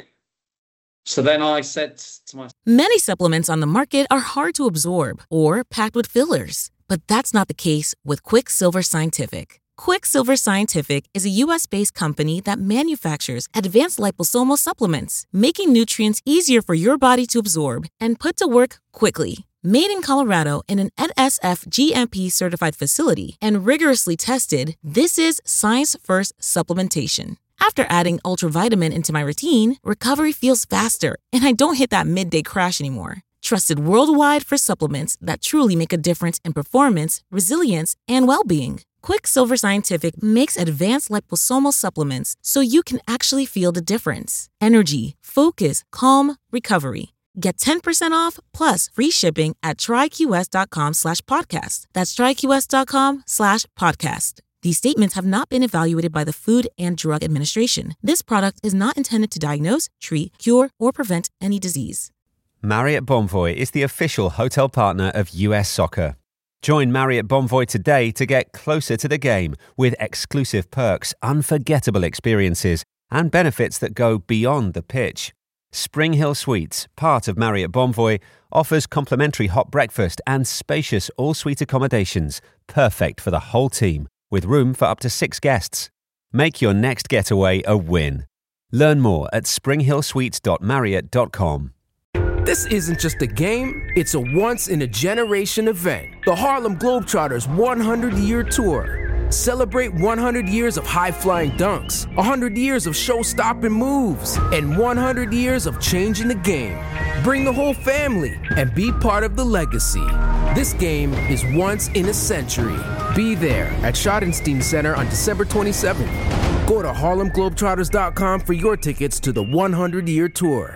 So then I said to myself, many supplements on the market are hard to absorb or packed with fillers, but that's not the case with Quicksilver Scientific. Quicksilver Scientific is a U S-based company that manufactures advanced liposomal supplements, making nutrients easier for your body to absorb and put to work quickly. Made in Colorado in an N S F G M P certified facility and rigorously tested, this is science-first supplementation. After adding ultravitamin into my routine, recovery feels faster and I don't hit that midday crash anymore. Trusted worldwide for supplements that truly make a difference in performance, resilience, and well-being. Quicksilver Scientific makes advanced liposomal supplements so you can actually feel the difference. Energy, focus, calm, recovery. Get ten percent off plus free shipping at tryqs.com slash podcast. That's tryqs.com slash podcast. These statements have not been evaluated by the Food and Drug Administration. This product is not intended to diagnose, treat, cure, or prevent any disease. Marriott Bonvoy is the official hotel partner of U S Soccer. Join Marriott Bonvoy today to get closer to the game with exclusive perks, unforgettable experiences, and benefits that go beyond the pitch. Spring Hill Suites, part of Marriott Bonvoy, offers complimentary hot breakfast and spacious all-suite accommodations, perfect for the whole team, with room for up to six guests. Make your next getaway a win. Learn more at spring hill suites dot marriott dot com. This isn't just a game, it's a once-in-a-generation event. The Harlem Globetrotters one hundred year Tour. Celebrate one hundred years of high-flying dunks, one hundred years of show-stopping moves, and one hundred years of changing the game. Bring the whole family and be part of the legacy. This game is once in a century. Be there at Schottenstein Center on December twenty-seventh. Go to harlem globetrotters dot com for your tickets to the one hundred year Tour.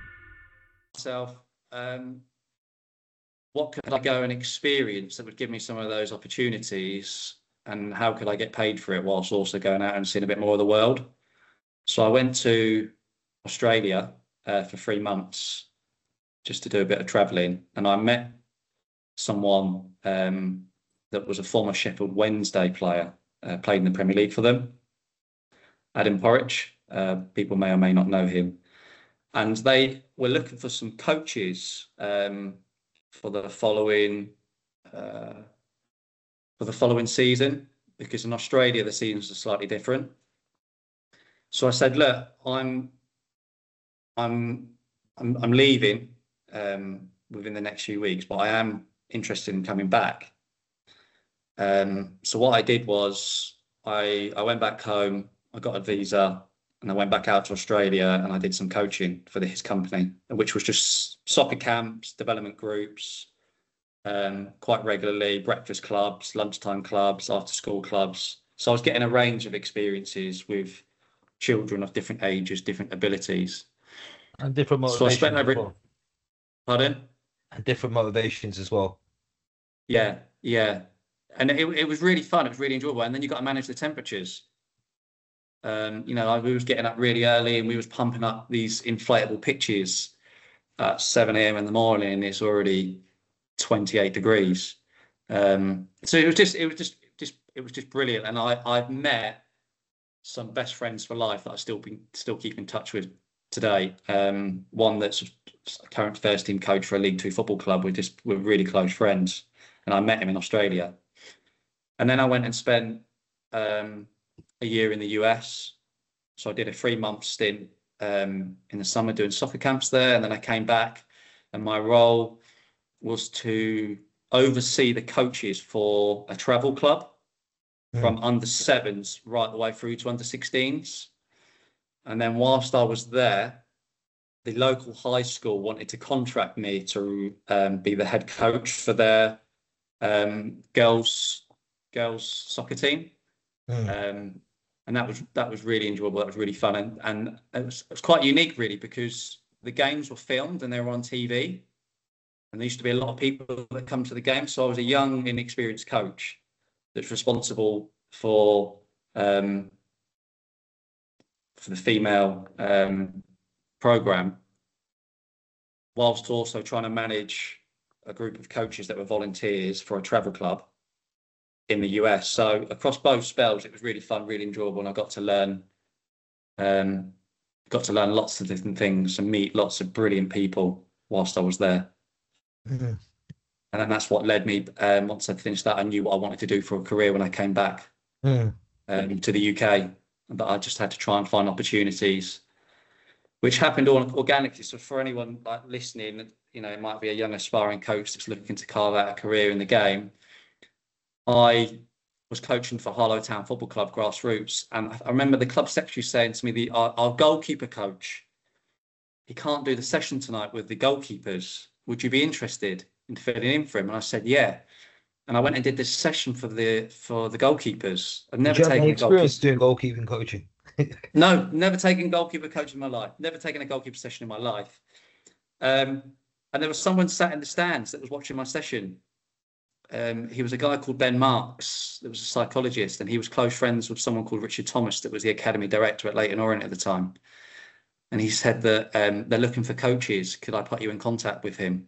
Myself, um, what could I go and experience that would give me some of those opportunities? And how could I get paid for it whilst also going out and seeing a bit more of the world? So I went to Australia uh, for three months just to do a bit of travelling. And I met someone um, that was a former Sheffield Wednesday player, uh, played in the Premier League for them, Adam Porridge. Uh, people may or may not know him. And they were looking for some coaches um, for the following... Uh, for the following season, because in Australia, the seasons are slightly different. So I said, look, I'm, I'm, I'm, I'm leaving um, within the next few weeks, but I am interested in coming back. Um, so what I did was I, I went back home, I got a visa, and I went back out to Australia and I did some coaching for his company, which was just soccer camps, development groups, Um, quite regularly, breakfast clubs, lunchtime clubs, after school clubs. So I was getting a range of experiences with children of different ages, different abilities. And different motivations. So I spent every... well. Pardon? And different motivations as well. Yeah, yeah. And it, it was really fun. It was really enjoyable. And then you've got to manage the temperatures. Um, you know, like we was getting up really early and we was pumping up these inflatable pitches at seven a m in the morning, and it's already twenty-eight degrees. Um, so it was just, it was just, just, it was just brilliant. And I, I've met some best friends for life that I still been, still keep in touch with today. Um, one that's a current first team coach for a League Two football club. We're just, we're really close friends, and I met him in Australia. And then I went and spent um, a year in the U S. So I did a three month stint um, in the summer doing soccer camps there. And then I came back, and my role was to oversee the coaches for a travel club mm. from under sevens right the way through to under sixteens. And then whilst I was there, the local high school wanted to contract me to um, be the head coach for their um, girls girls soccer team. Mm. Um, and that was that was really enjoyable. That was really fun. And, and it, was, it was quite unique, really, because the games were filmed and they were on T V. And there used to be a lot of people that come to the game. So I was a young, inexperienced coach that's responsible for um, for the female um, program, whilst also trying to manage a group of coaches that were volunteers for a travel club in the U S. So across both spells, it was really fun, really enjoyable, and I got to learn, um, got to learn lots of different things and meet lots of brilliant people whilst I was there. Mm-hmm. And then that's what led me. Um, once I'd finished that, I knew what I wanted to do for a career when I came back mm. um, to the U K. But I just had to try and find opportunities, which happened all organically. So for anyone like listening, you know, it might be a young aspiring coach that's looking to carve out a career in the game. I was coaching for Harlow Town Football Club grassroots, and I remember the club secretary saying to me, "The our, our goalkeeper coach, he can't do the session tonight with the goalkeepers. Would you be interested in filling in for him?" And I said, "Yeah." And I went and did this session for the for the goalkeepers. I've never taken any experience doing goalkeeping coaching. No, never taken goalkeeper coaching in my life. Never taken a goalkeeper session in my life. Um, and there was someone sat in the stands that was watching my session. Um, he was a guy called Ben Marks, that was a psychologist, and he was close friends with someone called Richard Thomas, that was the academy director at Leyton Orient at the time. And he said that um, they're looking for coaches. Could I put you in contact with him?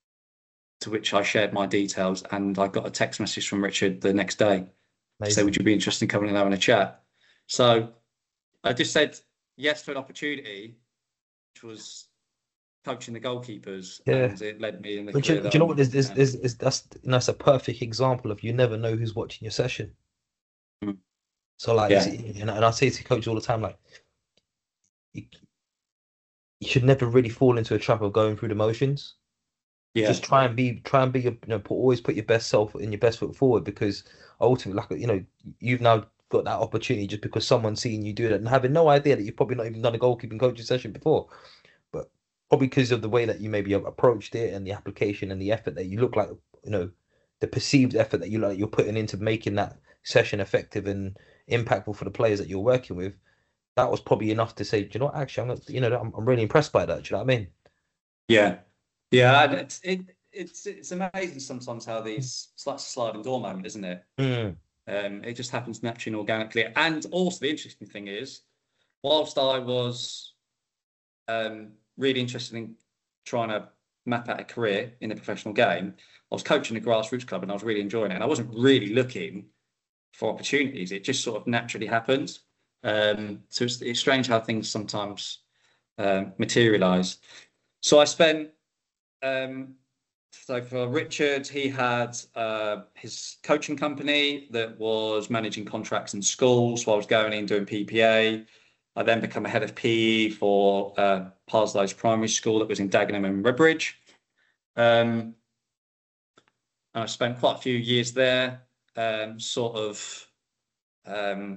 To which I shared my details, and I got a text message from Richard the next day to say, "Would you be interested in coming and having a chat?" So I just said yes to an opportunity, which was coaching the goalkeepers, yeah. And it led me in the but career. You, do you know what? There's, there's, there's, there's, that's you know, that's a perfect example of you never know who's watching your session. Mm. So like, yeah. and, and I say to coaches all the time, like, you, you should never really fall into a trap of going through the motions. Yeah. Just try and be, try and be, your, you know, put, always put your best self and your best foot forward, because ultimately, like, you know, you've now got that opportunity just because someone's seeing you do that and having no idea that you've probably not even done a goalkeeping coaching session before, but probably because of the way that you maybe have approached it and the application and the effort that you look like, you know, the perceived effort that you like you're putting into making that session effective and impactful for the players that you're working with. That was probably enough to say, do you know what, actually, I'm, you know, I'm, I'm really impressed by that. Do you know what I mean? Yeah. Yeah, it's it, it's it's amazing sometimes how these, it's like a sliding door moment, isn't it? Mm. Um, it just happens naturally and organically. And also the interesting thing is, whilst I was um, really interested in trying to map out a career in the professional game, I was coaching a grassroots club and I was really enjoying it. And I wasn't really looking for opportunities. It just sort of naturally happened. Um, so it's, it's strange how things sometimes um, materialise. So I spent Um, so for Richard, he had uh, his coaching company that was managing contracts in schools. So I was going in doing P P A. I then became a head of P E for uh, Parslowes Primary School that was in Dagenham and Redbridge. Um, and I spent quite a few years there, um, sort of um,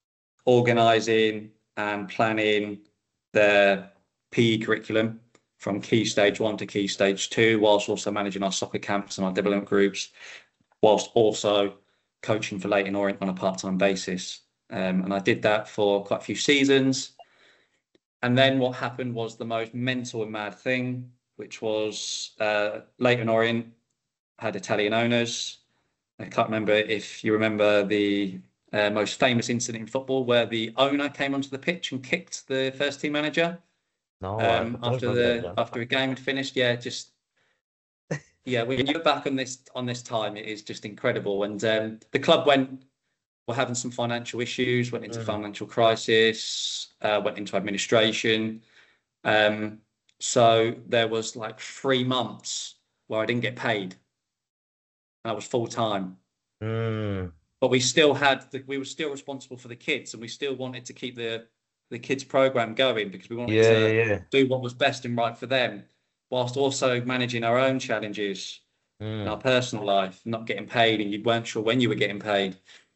organising and planning their P E curriculum from Key Stage one to Key Stage two, whilst also managing our soccer camps and our development groups, whilst also coaching for Leyton Orient on a part-time basis. Um, and I did that for quite a few seasons. And then what happened was the most mental and mad thing, which was uh, Leyton Orient had Italian owners. I can't remember if you remember the uh, most famous incident in football, where the owner came onto the pitch and kicked the first team manager. No, um, I after don't the remember that. after a game had finished. Yeah, just yeah. When you look back on this on this time, it is just incredible. And um, the club went were having some financial issues, went into Mm. financial crisis, uh, went into administration. Um, so there was like three months where I didn't get paid. And I was full time. Mm. But we still had the, we were still responsible for the kids, and we still wanted to keep the the kids program going because we wanted Yeah, to yeah, yeah. do what was best and right for them, whilst also managing our own challenges in our Mm. personal life, not getting paid, and you weren't sure when you were getting paid.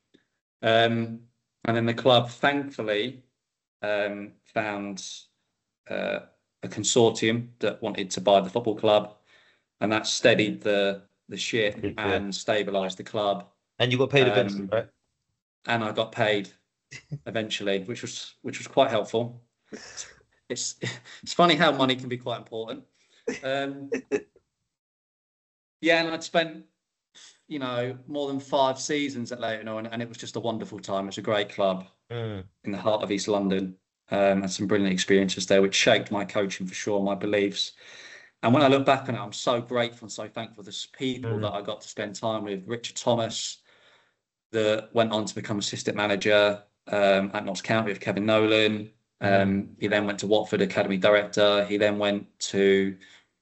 Um, and then the club, thankfully, um, found uh, a consortium that wanted to buy the football club, and that steadied the the ship Good, yeah. and stabilised the club. And you got paid eventually, Um, right? and I got paid eventually, which was which was quite helpful. It's it's funny how money can be quite important. Um, yeah, and I'd spent, you know, more than five seasons at Leyton Orient, and it was just a wonderful time. It's a great club Mm. in the heart of East London. Um, had some brilliant experiences there, which shaped my coaching for sure, my beliefs. And when I look back on it, I'm so grateful and so thankful for the people Mm. that I got to spend time with. Richard Thomas, that went on to become assistant manager um, at Notts County with Kevin Nolan. Um, he then went to Watford Academy Director. He then went to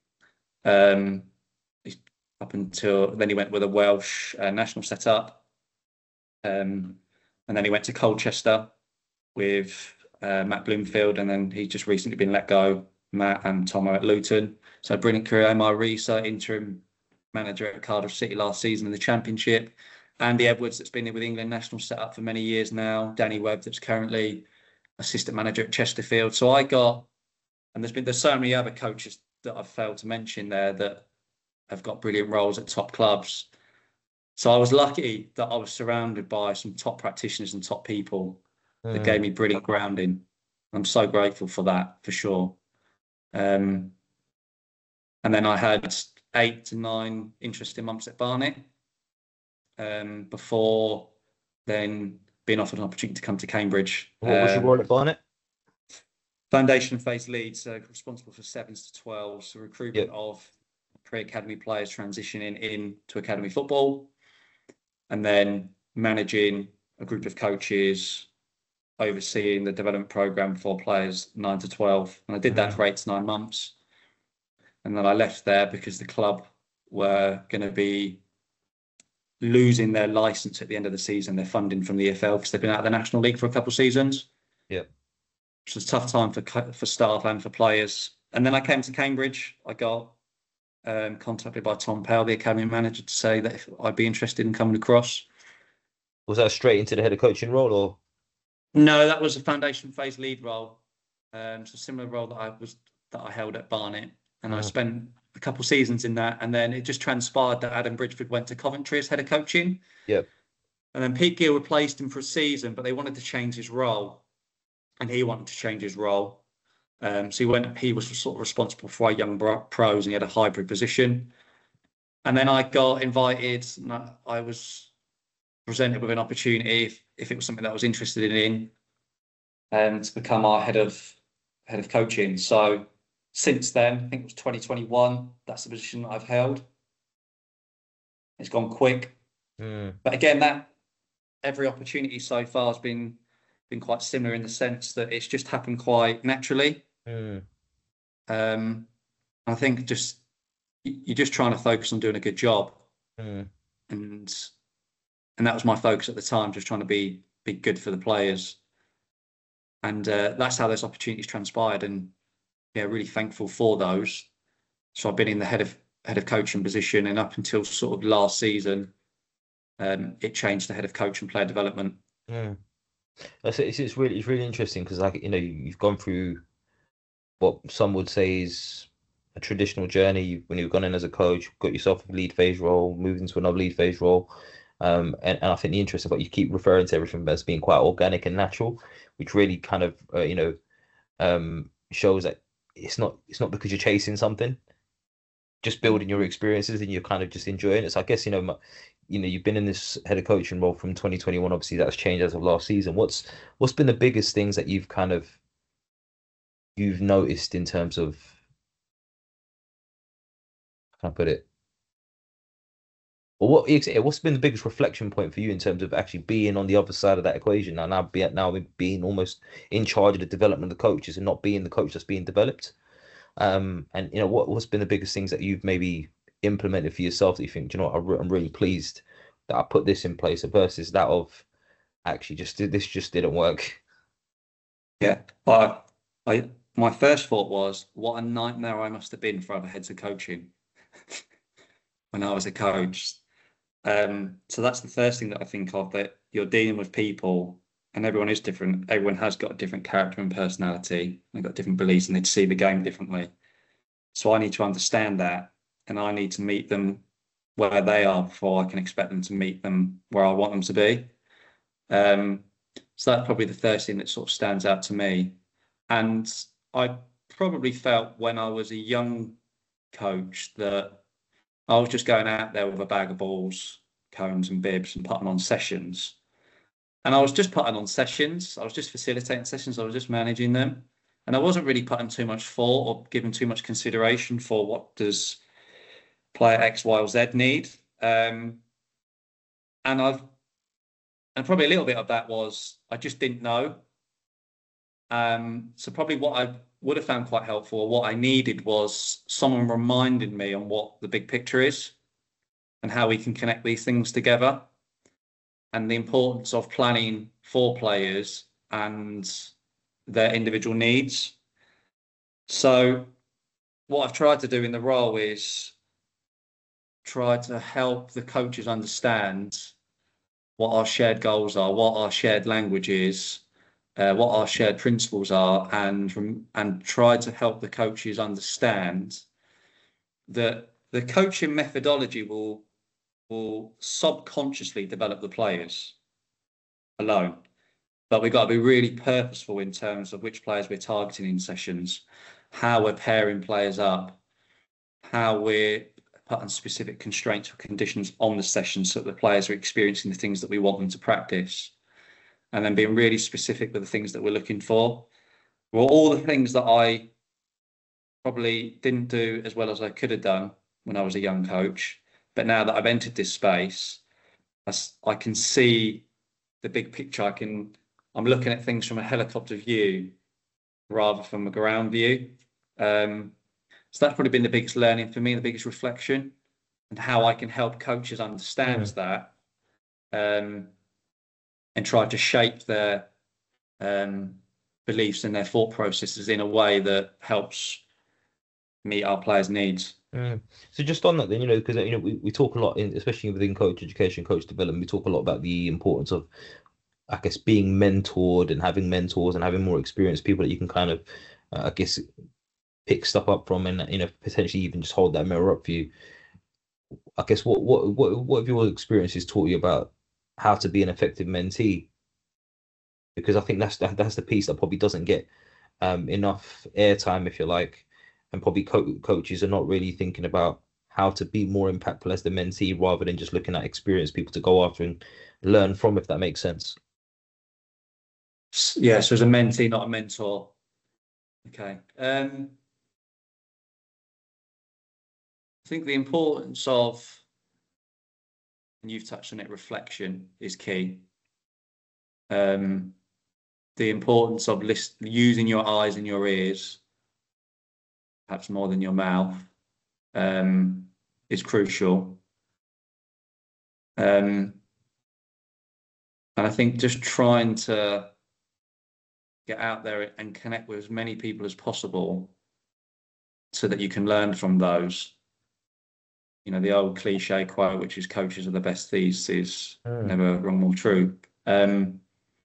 um, he's up until then he went with a Welsh uh, national setup, um, and then he went to Colchester with uh, Matt Bloomfield, and then he's just recently been let go. Matt and Tom are at Luton. So brilliant career. Omar Risa, interim manager at Cardiff City last season in the Championship. Andy Edwards, that's been with England national setup for many years now. Danny Webb, that's currently assistant manager at Chesterfield. So I got, and there's been there's so many other coaches that I've failed to mention there that have got brilliant roles at top clubs. So I was lucky that I was surrounded by some top practitioners and top people that Mm. gave me brilliant grounding. I'm so grateful for that, for sure. Um, and then I had eight to nine interesting months at Barnet um, before then being offered an opportunity to come to Cambridge. What was your Um, role at Barnet? Foundation phase lead, so responsible for sevens to twelves, so recruitment Yep. of pre-academy players transitioning in to academy football, and then managing a group of coaches, overseeing the development program for players nine to twelve. And I did that Mhm. for eight to nine months. And then I left there because the club were going to be losing their license at the end of the season, their funding from the E F L, because they've been out of the National League for a couple of seasons. Yep. Which was a tough time for co- for staff and for players. And then I came to Cambridge. I got um, contacted by Tom Powell, the academy manager, to say that if I'd be interested in coming across. Was that straight into the head of coaching role, or? No, that was a foundation phase lead role. Um, it's a similar role that I was that I held at Barnet, and I Mhm. spent a couple of seasons in that. And then it just transpired that Adam Bridgeford went to Coventry as head of coaching. Yep. And then Pete Gill replaced him for a season, but they wanted to change his role, and he wanted to change his role. Um, so he went. He was sort of responsible for our young bro- pros, and he had a hybrid position. And then I got invited, and I, I was presented with an opportunity if, if it was something that I was interested in, um, to become our head of head of coaching. So since then, I think it was twenty twenty-one. That's the position that I've held. It's gone quick, Mm. but again, that every opportunity so far has been been quite similar in the sense that it's just happened quite naturally. Mm. Um, I think just y- you're just trying to focus on doing a good job, Mm. and and that was my focus at the time, just trying to be be good for the players, and uh, that's how those opportunities transpired. And yeah, really thankful for those. So I've been in the head of head of coaching position, and up until sort of last season, um, it changed to head of coach and player development. Mm. That's it's, it's really it's really interesting because, like, you know, you, you've gone through what some would say is a traditional journey. You, when you've gone in as a coach, got yourself a lead phase role, moved into another lead phase role, um, and, and I think the interesting part, you keep referring to everything as being quite organic and natural, which really kind of uh, you know um, shows that it's not it's not because you're chasing something. just building your experiences and you're kind of just enjoying it. So I guess, you know, my, you know, you've been in this head of coaching role from twenty twenty-one. Obviously, that's changed as of last season. What's what's been the biggest things that you've kind of you've noticed in terms of, how can I put it? Or what what's been the biggest reflection point for you in terms of actually being on the other side of that equation now? Now, be, now being almost in charge of the development of the coaches and not being the coach that's being developed. Um, and you know, what what's been the biggest things that you've maybe implemented for yourself that you think, do you know what, I'm really pleased that I put this in place versus that of actually just this just didn't work. Yeah, but I my first thought was, what a nightmare I must have been for other heads of coaching when I was a coach. Um, so that's the first thing that I think of, that you're dealing with people and everyone is different. Everyone has got a different character and personality. They've got different beliefs and they see the game differently. So I need to understand that, and I need to meet them where they are before I can expect them to meet them where I want them to be. Um, so that's probably the first thing that sort of stands out to me. And I probably felt when I was a young coach that I was just going out there with a bag of balls, cones and bibs and putting on sessions. And I was just putting on sessions. I was just facilitating sessions. I was just managing them. And I wasn't really putting too much thought or giving too much consideration for what does player X, Y, or Z need. Um, and I've, and probably a little bit of that was I just didn't know. Um, so probably what I would have found quite helpful, or what I needed, was someone reminding me on what the big picture is and how we can connect these things together, and the importance of planning for players and their individual needs. So what I've tried to do in the role is try to help the coaches understand what our shared goals are, what our shared language is, uh, what our shared principles are, and, and try to help the coaches understand that the coaching methodology will, will subconsciously develop the players alone. But we've got to be really purposeful in terms of which players we're targeting in sessions, how we're pairing players up, how we're putting specific constraints or conditions on the session so that the players are experiencing the things that we want them to practice, and then being really specific with the things that we're looking for. Well, all the things that I probably didn't do as well as I could have done when I was a young coach, but now that I've entered this space, I, I can see the big picture. I can, I'm looking at things from a helicopter view rather from a ground view. Um, so that's probably been the biggest learning for me, the biggest reflection, and how I can help coaches understand mm. that, um, and try to shape their um, beliefs and their thought processes in a way that helps meet our players' needs. Mm. So just on that then, you know, because you know we, we talk a lot, in, especially within coach education, coach development, we talk a lot about the importance of, I guess, being mentored and having mentors and having more experienced people that you can kind of, uh, I guess, pick stuff up from, and you know, potentially even just hold that mirror up for you. I guess what what what what have your experiences taught you about how to be an effective mentee? Because I think that's that, that's the piece that probably doesn't get um, enough airtime, if you like, and probably co- coaches are not really thinking about how to be more impactful as the mentee rather than just looking at experienced people to go after and learn from, if that makes sense. Yeah, so as a mentee, not a mentor. Okay. Um, I think the importance of, and you've touched on it, reflection is key. Um, the importance of list, using your eyes and your ears, perhaps more than your mouth, um, is crucial. Um, and I think just trying to get out there and connect with as many people as possible so that you can learn from those. You know, the old cliche quote, which is coaches are the best thieves, is mm. never wrong or true. Um,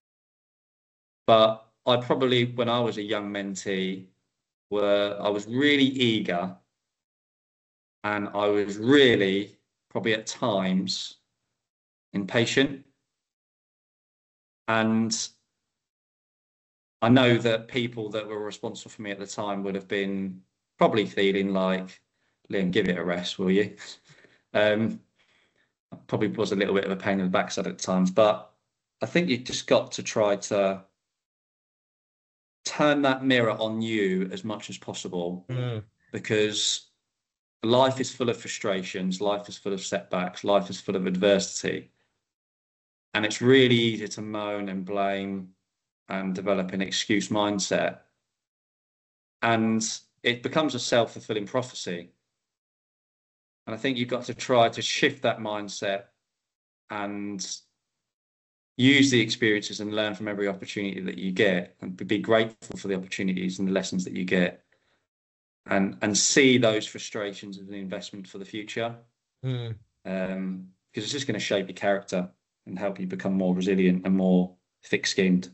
but I probably, when I was a young mentee, were I was really eager, and I was really, probably at times, impatient. And I know that people that were responsible for me at the time would have been probably feeling like, Liam, give it a rest, will you? um, probably was a little bit of a pain in the backside at times, but I think you just got to try to turn that mirror on you as much as possible, mm. because life is full of frustrations, life is full of setbacks, life is full of adversity. And it's really easy to moan and blame and develop an excuse mindset. And it becomes a self-fulfilling prophecy. And I think you've got to try to shift that mindset and use the experiences and learn from every opportunity that you get, and be grateful for the opportunities and the lessons that you get, and and see those frustrations as an investment for the future. Mm. Um, because it's just going to shape your character and help you become more resilient and more thick-skinned.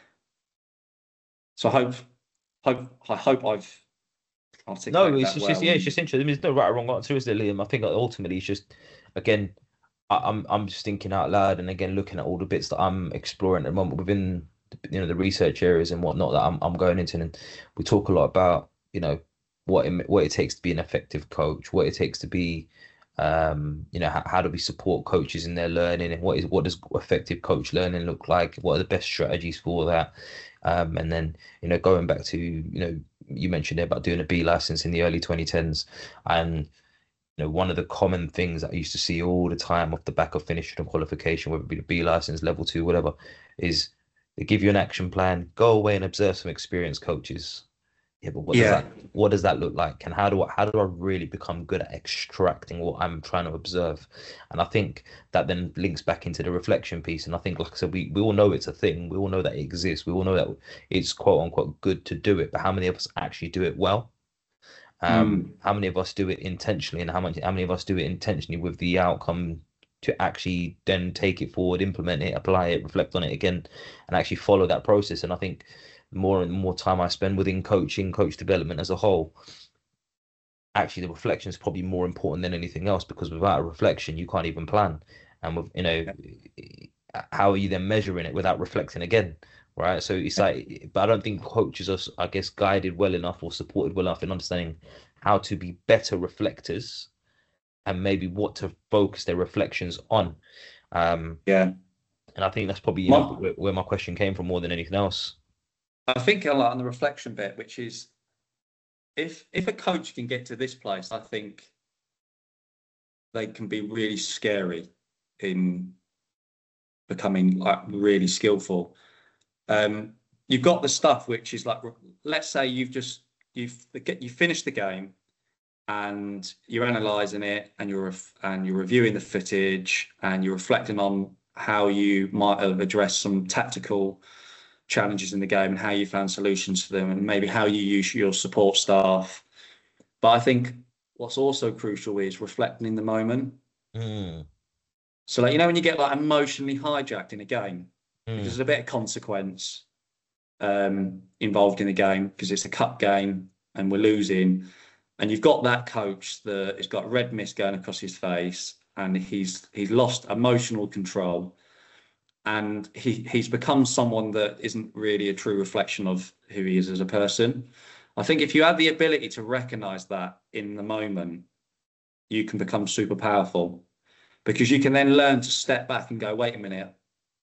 So I hope, hope I hope I've articulated No, it's that just, well. just yeah, it's just interesting. I mean, there's no right or wrong answer, is there, Liam? I think ultimately it's just, again, I, I'm I'm just thinking out loud, and again looking at all the bits that I'm exploring at the moment within, you know, the research areas and whatnot that I'm I'm going into, and we talk a lot about, you know, what it, what it takes to be an effective coach, what it takes to be, um, you know, how, how do we support coaches in their learning, and what is what does effective coach learning look like? What are the best strategies for that? Um, and then, you know, going back to, you know, you mentioned there about doing a B license in the early twenty tens, and you know, one of the common things that I used to see all the time off the back of finishing a qualification, whether it be the B license, level two, whatever, is they give you an action plan, go away and observe some experienced coaches. Yeah, but what Yeah. does that what does that look like? And how do I how do I really become good at extracting what I'm trying to observe? And I think that then links back into the reflection piece. And I think, like I said, we, we all know it's a thing. We all know that it exists. We all know that it's quote unquote good to do it. But how many of us actually do it well? Um, Mm. How many of us do it intentionally, and how much how many of us do it intentionally with the outcome to actually then take it forward, implement it, apply it, reflect on it again, and actually follow that process? And I think more and more time I spend within coaching, coach development as a whole, actually the reflection is probably more important than anything else, because without a reflection, you can't even plan. And with, you know, how are you then measuring it without reflecting again? Right. So it's like, but I don't think coaches are, I guess, guided well enough or supported well enough in understanding how to be better reflectors and maybe what to focus their reflections on. Um, yeah. And I think that's probably, you know, where, where my question came from more than anything else. I think a lot on the reflection bit, which is, if if a coach can get to this place, I think they can be really scary in becoming like really skillful. Um, you've got the stuff which is like, let's say you've just you've you finished the game and you're analysing it, and you're and you're reviewing the footage, and you're reflecting on how you might have addressed some tactical challenges in the game and how you found solutions for them, and maybe how you use your support staff. But I think what's also crucial is reflecting in the moment. Mm. So, like, you know, when you get like emotionally hijacked in a game, Mm. because there's a bit of consequence um, involved in the game, because it's a cup game and we're losing, and you've got that coach that has got red mist going across his face, and he's he's lost emotional control. And he, he's become someone that isn't really a true reflection of who he is as a person. I think if you have the ability to recognize that in the moment, you can become super powerful, because you can then learn to step back and go, wait a minute,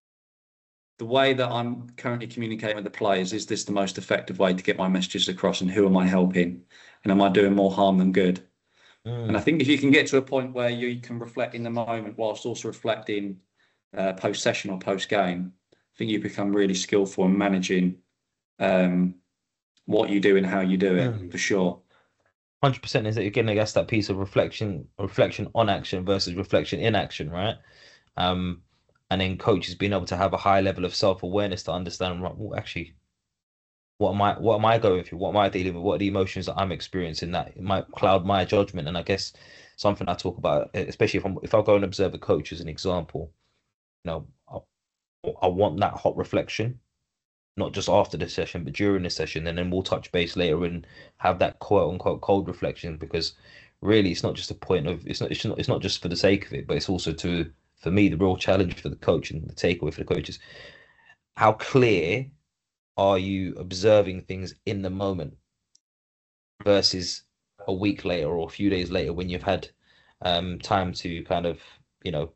the way that I'm currently communicating with the players, is this the most effective way to get my messages across, and who am I helping? And am I doing more harm than good? Mm. And I think if you can get to a point where you can reflect in the moment whilst also reflecting Uh, post-session or post-game, I think you become really skillful in managing um, what you do and how you do it, Mm. for sure. one hundred percent is, again, I guess, that piece of reflection, reflection on action versus reflection in action, right? Um, and then coaches being able to have a high level of self-awareness to understand, right, well, actually, what am I, what am I going through? What am I dealing with? What are the emotions that I'm experiencing that it might cloud my judgment? And I guess something I talk about, especially if I'm, if I go and observe a coach as an example, you know, I, I want that hot reflection, not just after the session, but during the session. And then we'll touch base later and have that quote unquote cold reflection, because really it's not just a point of, it's not, it's not, it's not just for the sake of it, but it's also to, for me, the real challenge for the coach and the takeaway for the coach is, how clear are you observing things in the moment versus a week later or a few days later when you've had um, time to kind of, you know,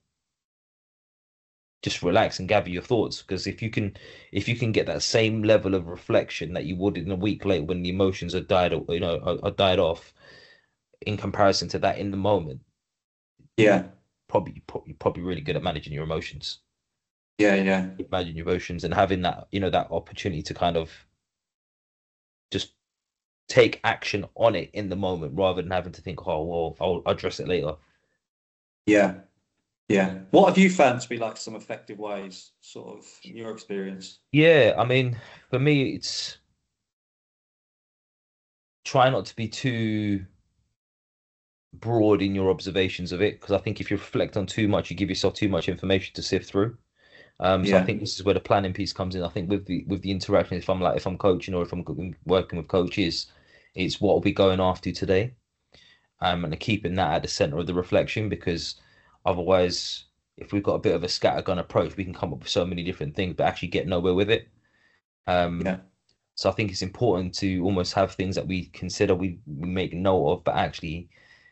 just relax and gather your thoughts. Because if you can, if you can get that same level of reflection that you would in a week later when the emotions are died, you know, are, are died off, in comparison to that in the moment, yeah, probably probably probably really good at managing your emotions. Yeah, yeah. Managing your emotions and having that, you know, that opportunity to kind of just take action on it in the moment rather than having to think, oh, well, I'll address it later. Yeah. Yeah. What have you found to be like some effective ways, sort of, in your experience? Yeah, I mean, for me, it's try not to be too broad in your observations of it, because I think if you reflect on too much, you give yourself too much information to sift through. Um, so Yeah. I think this is where the planning piece comes in. I think with the with the interaction, if I'm like if I'm coaching or if I'm working with coaches, it's what will be going after today, um, and keeping that at the center of the reflection, because otherwise, if we've got a bit of a scattergun approach, we can come up with so many different things, but actually get nowhere with it. Um, Yeah. So I think it's important to almost have things that we consider, we, we make note of, but actually,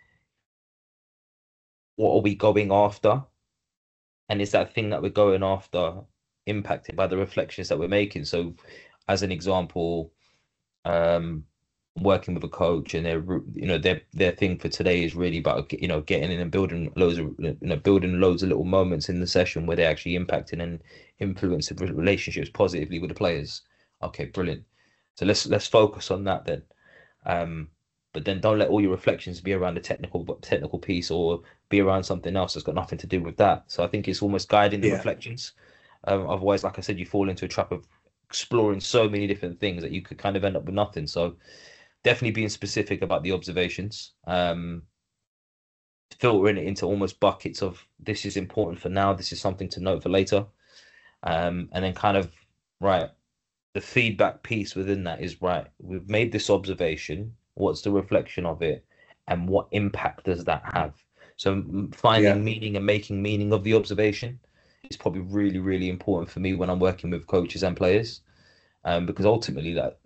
what are we going after? And is that thing that we're going after impacted by the reflections that we're making? So, as an example, um, working with a coach, and their you know their their thing for today is really about you know getting in and building loads of you know building loads of little moments in the session where they're actually impacting and influencing relationships positively with the players. Okay, brilliant. So let's let's focus on that then. Um, but then don't let all your reflections be around the technical technical piece or be around something else that's got nothing to do with that. So I think it's almost guiding the Yeah. reflections. Um, otherwise, like I said, you fall into a trap of exploring so many different things that you could kind of end up with nothing. So definitely being specific about the observations, um, filtering it into almost buckets of this is important for now, this is something to note for later, um, and then kind of right. The feedback piece within that is right. We've made this observation. What's the reflection of it, and what impact does that have? So m- finding Yeah. meaning and making meaning of the observation is probably really, really important for me when I'm working with coaches and players, um, because ultimately, that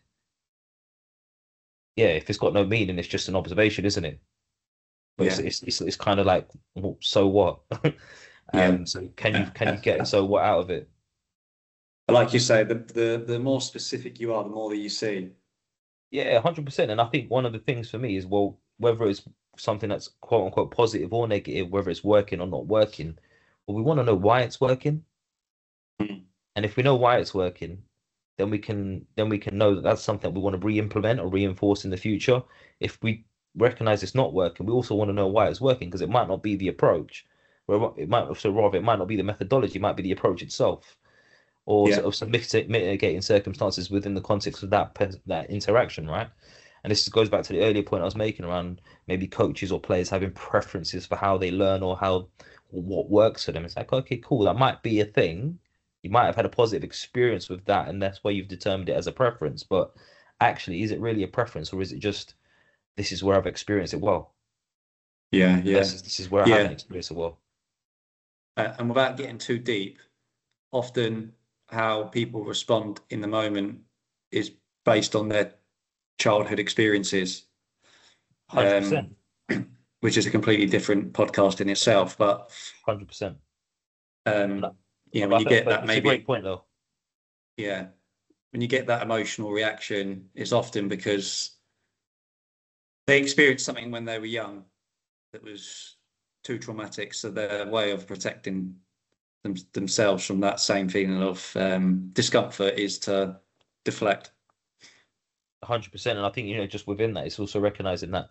yeah, if it's got no meaning, it's just an observation, isn't it? But it's Yeah. it's it's, it's kind of like, well, so what? Yeah. um, so can you can you get so what out of it? But like you say, the, the the more specific you are, the more that you see. Yeah, one hundred percent. And I think one of the things for me is, well, whether it's something that's quote unquote positive or negative, whether it's working or not working, well, we want to know why it's working. And if we know why it's working, then we can then we can know that that's something we want to re-implement or reinforce in the future. If we recognize it's not working, we also want to know why it's working, because it might not be the approach, or it might so rather it might not be the methodology, it might be the approach itself, or Yeah. sort of some mitig- mitigating circumstances within the context of that pe- that interaction, right? And this goes back to the earlier point I was making around maybe coaches or players having preferences for how they learn or how what works for them. It's like, okay, cool, that might be a thing. You might have had a positive experience with that, and that's why you've determined it as a preference. But actually, is it really a preference, or is it just this is where I've experienced it well? Yeah, yeah. Versus this is where I Yeah. haven't experienced it well. Uh, and without getting too deep, often how people respond in the moment is based on their childhood experiences, one hundred percent. um, which is a completely different podcast in itself. But one hundred percent. um, you know, But I when you think- get but that, it's maybe a great point though. yeah, when you get that emotional reaction, it's often because they experienced something when they were young that was too traumatic. So their way of protecting them, themselves from that same feeling of um, discomfort is to deflect. one hundred percent. And I think, you know, just within that, it's also recognizing that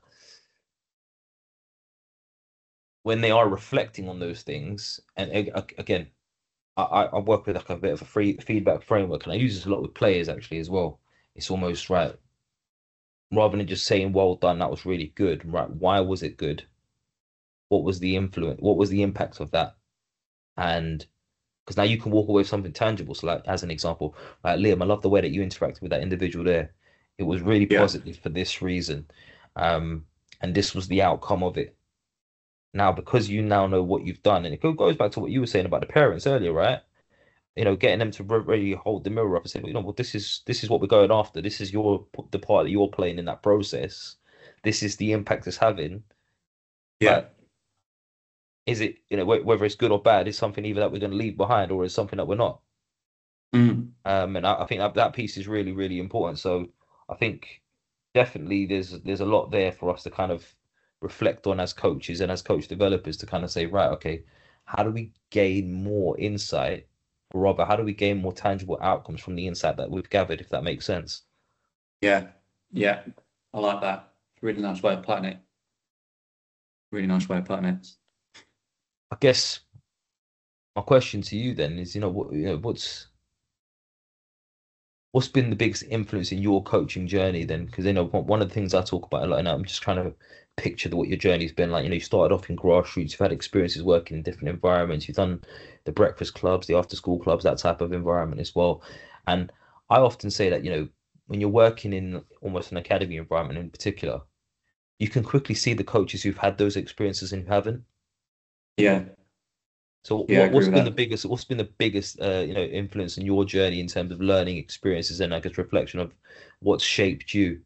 when they are reflecting on those things, and a- a- again, I, I I work with like a bit of a free feedback framework, and I use this a lot with players actually as well. It's almost right, rather than just saying, well done, that was really good, right? Why was it good? What was the influence? What was the impact of that? And because now you can walk away with something tangible. So, like as an example, like Liam, I love the way that you interacted with that individual there. It was really Yeah. positive for this reason, um, and this was the outcome of it. Now, because you now know what you've done, and it go- goes back to what you were saying about the parents earlier, right? You know, getting them to re- really hold the mirror up and say, you know, well, this is this is what we're going after. This is your the part that you're playing in that process. this is the impact it's having. Yeah. Like, is it, you know, wh- whether it's good or bad, is something either that we're going to leave behind or is something that we're not. Mm. Um, and I, I think that, that piece is really, really important. So I think definitely there's there's a lot there for us to kind of reflect on as coaches and as coach developers to kind of say, right, okay, how do we gain more insight, or rather, how do we gain more tangible outcomes from the insight that we've gathered, if that makes sense? Yeah, yeah, I like that. Really nice way of putting it. Really nice way of putting it. I guess my question to you then is, you know, what, you know, what's what's been the biggest influence in your coaching journey then? Because, you know, one of the things I talk about a lot, and I'm just trying to picture what your journey's been like. You know, you started off in grassroots, you've had experiences working in different environments, you've done the breakfast clubs, the after school clubs, that type of environment as well. And I often say that, you know, when you're working in almost an academy environment in particular, you can quickly see the coaches who've had those experiences and who haven't. Yeah. So yeah, what, what's been that. the biggest what's been the biggest uh, you know, influence in your journey in terms of learning experiences and I guess reflection of what's shaped you?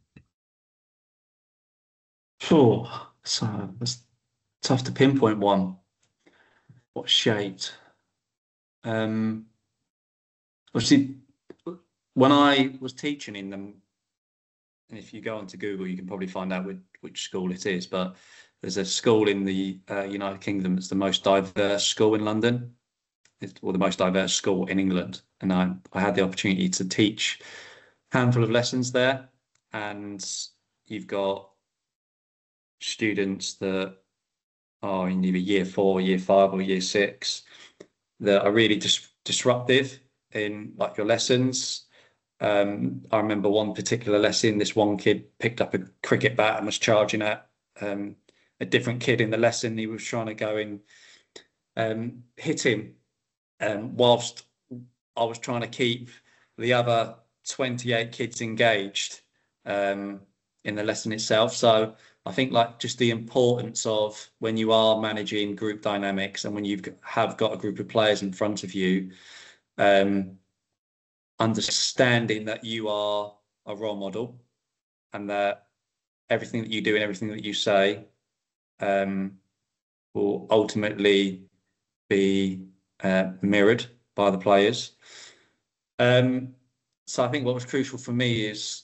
Sure. So it's tough to pinpoint one. What shaped? Um, obviously, when I was teaching in them, and if you go onto Google, you can probably find out which, which school it is. But there's a school in the uh, United Kingdom that's the most diverse school in London, it's, or the most diverse school in England. And I, I had the opportunity to teach a handful of lessons there. And you've got students that are in either year four, year five, or year six that are really dis- disruptive in like your lessons. Um, I remember one particular lesson, this one kid picked up a cricket bat and was charging at um, a different kid in the lesson. He was trying to go and um, hit him, um, whilst I was trying to keep the other twenty-eight kids engaged um, in the lesson itself. So I think like just the importance of when you are managing group dynamics and when you have got a group of players in front of you, um, understanding that you are a role model and that everything that you do and everything that you say um, will ultimately be uh, mirrored by the players. Um, so I think what was crucial for me is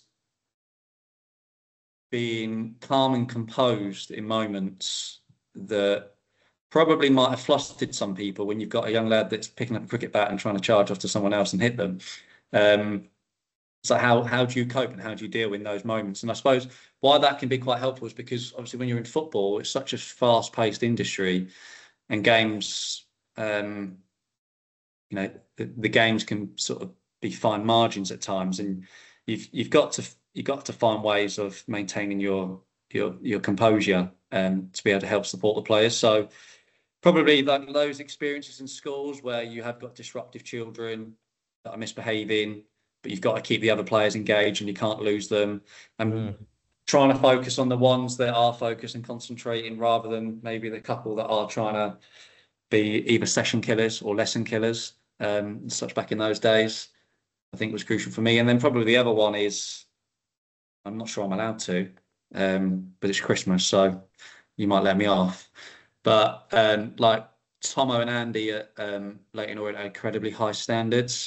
being calm and composed in moments that probably might have flustered some people when you've got a young lad that's picking up a cricket bat and trying to charge off to someone else and hit them. Um, so how how do you cope and how do you deal in those moments? And I suppose why that can be quite helpful is because obviously when you're in football, it's such a fast-paced industry, and games, um, you know, the, the games can sort of be fine margins at times, and you've you've got to you've got to find ways of maintaining your your your composure um, to be able to help support the players. So probably like those experiences in schools where you have got disruptive children that are misbehaving, but you've got to keep the other players engaged and you can't lose them. And mm. trying to focus on the ones that are focused and concentrating rather than maybe the couple that are trying to be either session killers or lesson killers, um, such back in those days, I think was crucial for me. And then probably the other one is, I'm not sure I'm allowed to, um, but it's Christmas, so you might let me off. But um, like Tomo and Andy at um, Leyton Orient are incredibly high standards.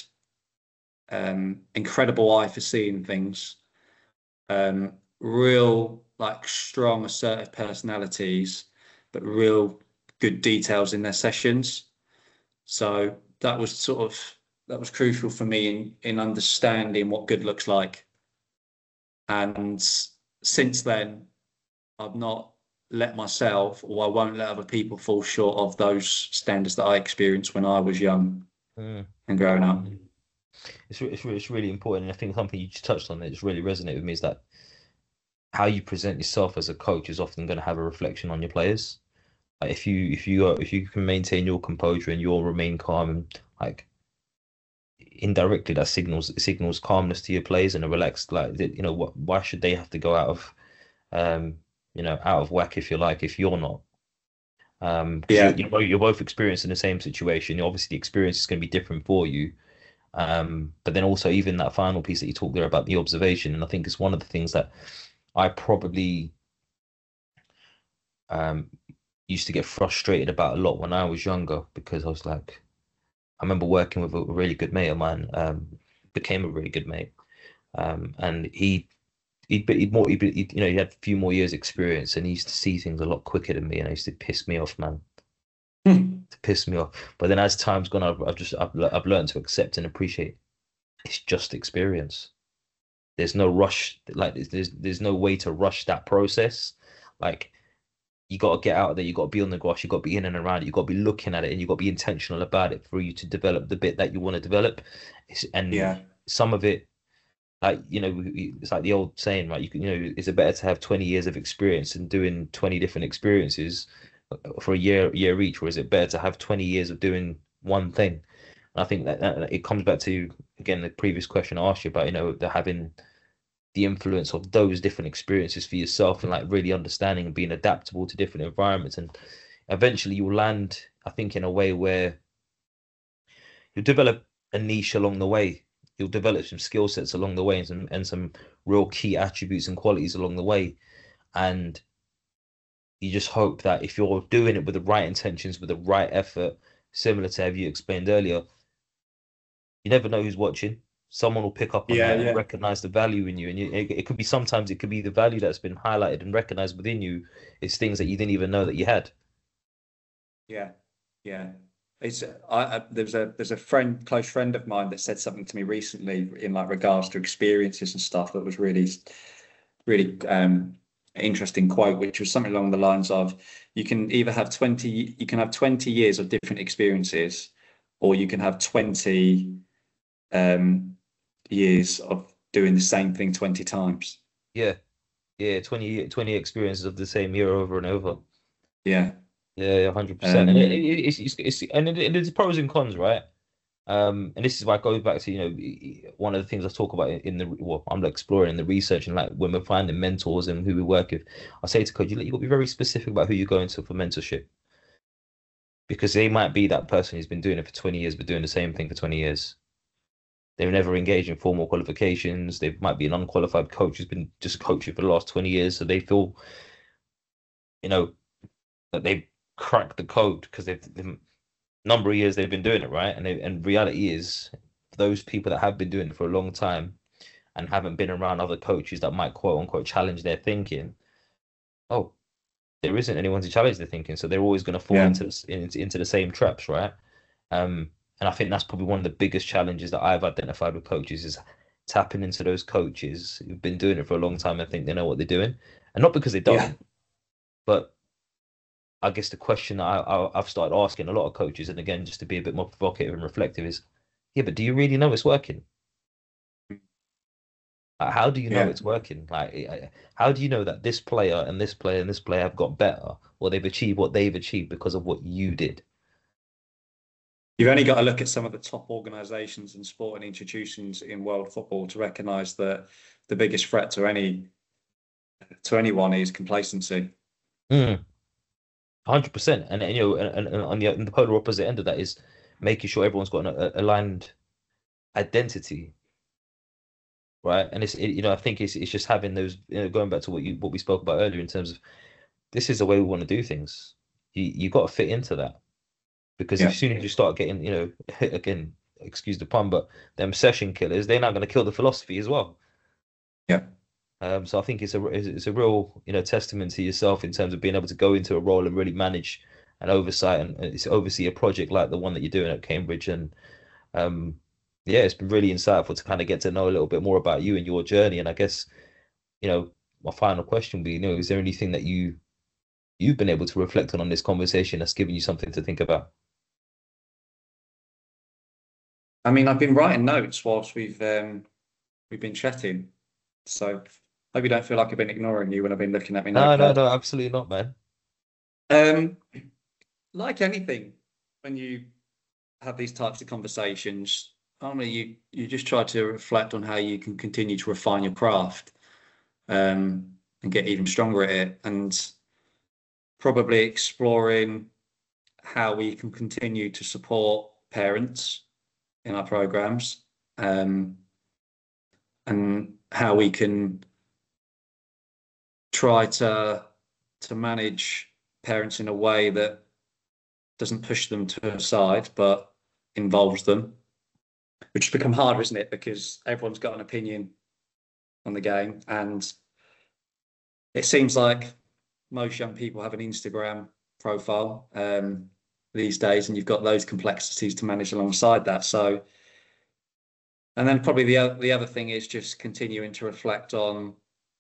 Um, incredible eye for seeing things, um, real like strong assertive personalities, but real good details in their sessions. So that was sort of that was crucial for me in in understanding what good looks like. And since then, I've not let myself, or I won't let other people fall short of those standards that I experienced when I was young mm. and growing up. It's it's it's really important, and I think something you just touched on that just really resonated with me is that how you present yourself as a coach is often going to have a reflection on your players. Like if you if you if you can maintain your composure and you'll remain calm, and like indirectly that signals signals calmness to your players and a relaxed, like, you know, what why should they have to go out of um you know out of whack, if you like, if you're not. Um, yeah, you're, you're, you're both experiencing the same situation. Obviously, the experience is going to be different for you. Um, but then also even that final piece that you talked there about the observation, and I think it's one of the things that I probably Um, used to get frustrated about a lot when I was younger because I was like, I remember working with a really good mate of mine, um, became a really good mate, um, and he he'd, he'd more he'd, he'd, you know he had a few more years experience, and he used to see things a lot quicker than me, and it used to piss me off, man. To piss me off. But then as time's gone, I've, I've just I've, I've learned to accept and appreciate it's just experience. There's no rush, like there's there's no way to rush that process. Like you got to get out there, you got to be on the grass, you got to be in and around it, you got to be looking at it, and you got to be intentional about it for you to develop the bit that you want to develop. It's, and Yeah. some of it, like you know, it's like the old saying, right? You can, you know, is it better to have twenty years of experience and doing twenty different experiences for a year year each, or is it better to have twenty years of doing one thing? And I think that, that it comes back to, again, the previous question I asked you about, you know, the having the influence of those different experiences for yourself, and like really understanding and being adaptable to different environments, and eventually you'll land, I think, in a way where you'll develop a niche along the way. You'll develop some skill sets along the way, and some and some real key attributes and qualities along the way. And you just hope that if you're doing it with the right intentions, with the right effort, similar to how you explained earlier, you never know who's watching. Someone will pick up on Yeah, that yeah. and recognize the value in you. And you, it, it could be, sometimes it could be the value that's been highlighted and recognized within you. It's things that you didn't even know that you had. Yeah, yeah. It's I, I there's a there's a friend, close friend of mine that said something to me recently in like regards to experiences and stuff that was really, really um interesting quote, which was something along the lines of, you can either have twenty you can have twenty years of different experiences, or you can have twenty um years of doing the same thing twenty times. Yeah, yeah, twenty, twenty experiences of the same year over and over. Yeah. Yeah, one hundred percent. Um, And it, it, it's, it's, it's and it, there's pros and cons, right? Um, and this is why it goes back to, you know, one of the things I talk about in the, well, I'm exploring in the research, and like when we're finding mentors and who we work with, I say to coach, you, you got to be very specific about who you're going to for mentorship, because they might be that person who's been doing it for twenty years, but doing the same thing for twenty years. They've never engaged in formal qualifications. They might be an unqualified coach who's been just coaching for the last twenty years. So they feel, you know, that they've cracked the code because they've, they've number of years they've been doing it, right? And they, and reality is, those people that have been doing it for a long time and haven't been around other coaches that might quote unquote challenge their thinking, oh, there isn't anyone to challenge their thinking, so they're always going to fall Yeah. into, this, into into the same traps, right? Um, and I think that's probably one of the biggest challenges that I've identified with coaches, is tapping into those coaches who've been doing it for a long time and think they know what they're doing, and not because they don't, Yeah. but I guess the question that I, I, I've started asking a lot of coaches, and again, just to be a bit more provocative and reflective, is, yeah, but do you really know it's working? Like, how do you know Yeah. it's working? Like, I- how do you know that this player and this player and this player have got better, or they've achieved what they've achieved because of what you did? You've only got to look at some of the top organisations and sporting institutions in world football to recognise that the biggest threat to any to anyone is complacency. Mm. one hundred percent. And, and you know, and, and on the, and the polar opposite end of that is making sure everyone's got an a, aligned identity, right? And it's it, you know, I think it's it's just having those, you know, going back to what you what we spoke about earlier in terms of, this is the way we want to do things. You you got to fit into that, because Yeah. as soon as you start getting, you know, again, excuse the pun, but them session killers, they're not going to kill the philosophy as well. Yeah. Um, so I think it's a it's it's a real, you know, testament to yourself in terms of being able to go into a role and really manage and oversight and and it's oversee a project like the one that you're doing at Cambridge. And um, yeah, it's been really insightful to kind of get to know a little bit more about you and your journey. And I guess, you know, my final question would be, you know, is there anything that you you've been able to reflect on on this conversation that's given you something to think about? I mean, I've been writing notes whilst we've um, we've been chatting, so hope you don't feel like I've been ignoring you when I've been looking at my No, no, notepad. no, absolutely not, man. Um, like anything, when you have these types of conversations, normally you you just try to reflect on how you can continue to refine your craft, um, and get even stronger at it, and probably exploring how we can continue to support parents in our programs, um, and how we can try to to manage parents in a way that doesn't push them to a side, but involves them, which has become harder, isn't it? Because everyone's got an opinion on the game, and it seems like most young people have an Instagram profile um, these days, and you've got those complexities to manage alongside that. So, and then probably the other, the other thing is just continuing to reflect on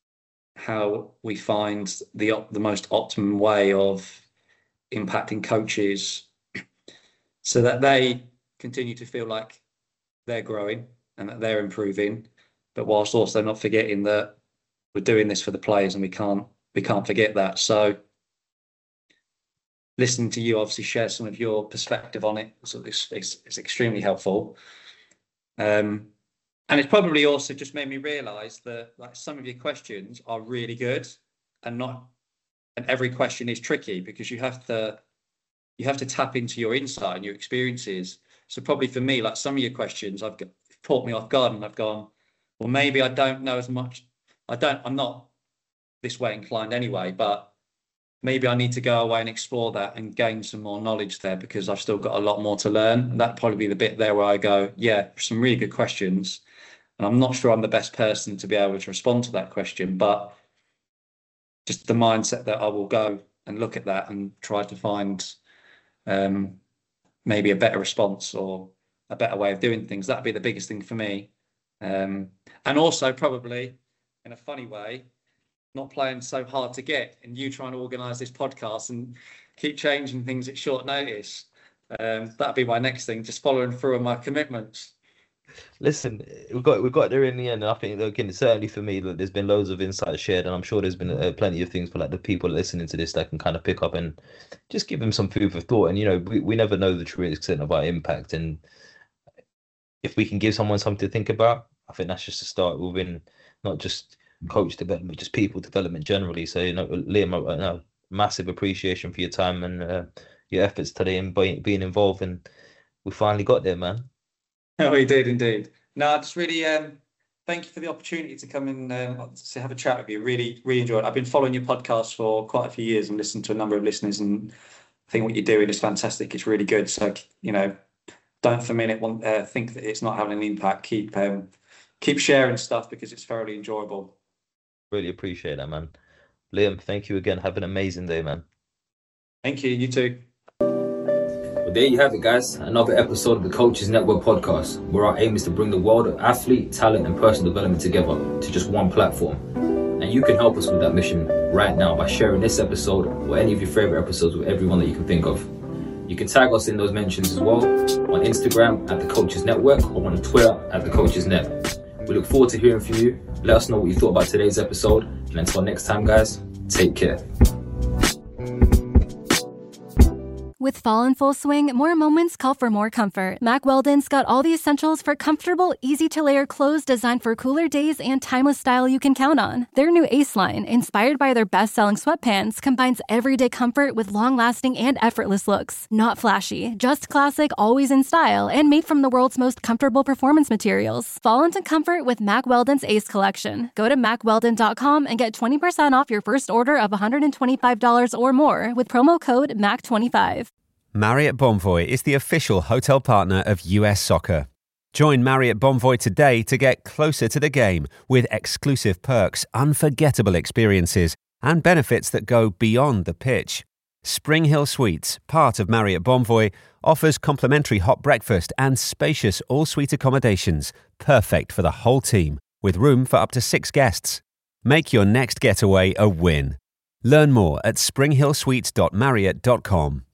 how we find the the most optimum way of impacting coaches so that they continue to feel like they're growing and that they're improving, but whilst also not forgetting that we're doing this for the players, and we can't we can't forget that. So listening to you obviously share some of your perspective on it, so it's, it's, it's extremely helpful. Um, and it's probably also just made me realise that like some of your questions are really good, and not and every question is tricky, because you have to you have to tap into your insight and your experiences. So probably for me, like some of your questions, I've got, caught me off guard, and I've gone, well, maybe I don't know as much. I don't. I'm not this way inclined anyway, but maybe I need to go away and explore that and gain some more knowledge there, because I've still got a lot more to learn. And that'd probably be the bit there where I go, yeah, some really good questions, and I'm not sure I'm the best person to be able to respond to that question, but just the mindset that I will go and look at that and try to find um, maybe a better response or a better way of doing things. That'd be the biggest thing for me. Um, and also probably in a funny way, not playing so hard to get, and you trying to organise this podcast and keep changing things at short notice. Um, that'd be my next thing, just following through on my commitments. Listen, we got we got there in the end, and I think again, certainly for me, look, there's been loads of insights shared, and I'm sure there's been uh, plenty of things for like the people listening to this that can kind of pick up and just give them some food for thought. And you know, we, we never know the true extent of our impact, and if we can give someone something to think about, I think that's just a start within not just coach development, just people development generally. So you know, Liam, a, a massive appreciation for your time and uh, your efforts today and by being involved, and we finally got there, man. Oh, we did indeed. No, I just really um, thank you for the opportunity to come in uh, to have a chat with you. Really, really enjoyed it. I've been following your podcast for quite a few years and listened to a number of listeners, and I think what you're doing is fantastic. It's really good. So, you know, don't for a minute want, uh, think that it's not having an impact. Keep um, keep sharing stuff, because it's thoroughly enjoyable. Really appreciate that, man. Liam, thank you again. Have an amazing day, man. Thank you. You too. Well, there you have it, guys. Another episode of the Coaches Network podcast, where our aim is to bring the world of athlete, talent, and personal development together to just one platform. And you can help us with that mission right now by sharing this episode or any of your favorite episodes with everyone that you can think of. You can tag us in those mentions as well on Instagram at the Coaches Network or on Twitter at the Coaches Net. We look forward to hearing from you. Let us know what you thought about today's episode. And until next time, guys, take care. With fall in full swing, more moments call for more comfort. Mack Weldon's got all the essentials for comfortable, easy-to-layer clothes designed for cooler days and timeless style you can count on. Their new Ace line, inspired by their best-selling sweatpants, combines everyday comfort with long-lasting and effortless looks. Not flashy, just classic, always in style, and made from the world's most comfortable performance materials. Fall into comfort with Mack Weldon's Ace collection. Go to mack weldon dot com and get twenty percent off your first order of one hundred twenty-five dollars or more with promo code M A C twenty-five. Marriott Bonvoy is the official hotel partner of U S Soccer. Join Marriott Bonvoy today to get closer to the game with exclusive perks, unforgettable experiences, and benefits that go beyond the pitch. Spring Hill Suites, part of Marriott Bonvoy, offers complimentary hot breakfast and spacious all-suite accommodations, perfect for the whole team, with room for up to six guests. Make your next getaway a win. Learn more at spring hill suites dot marriott dot com.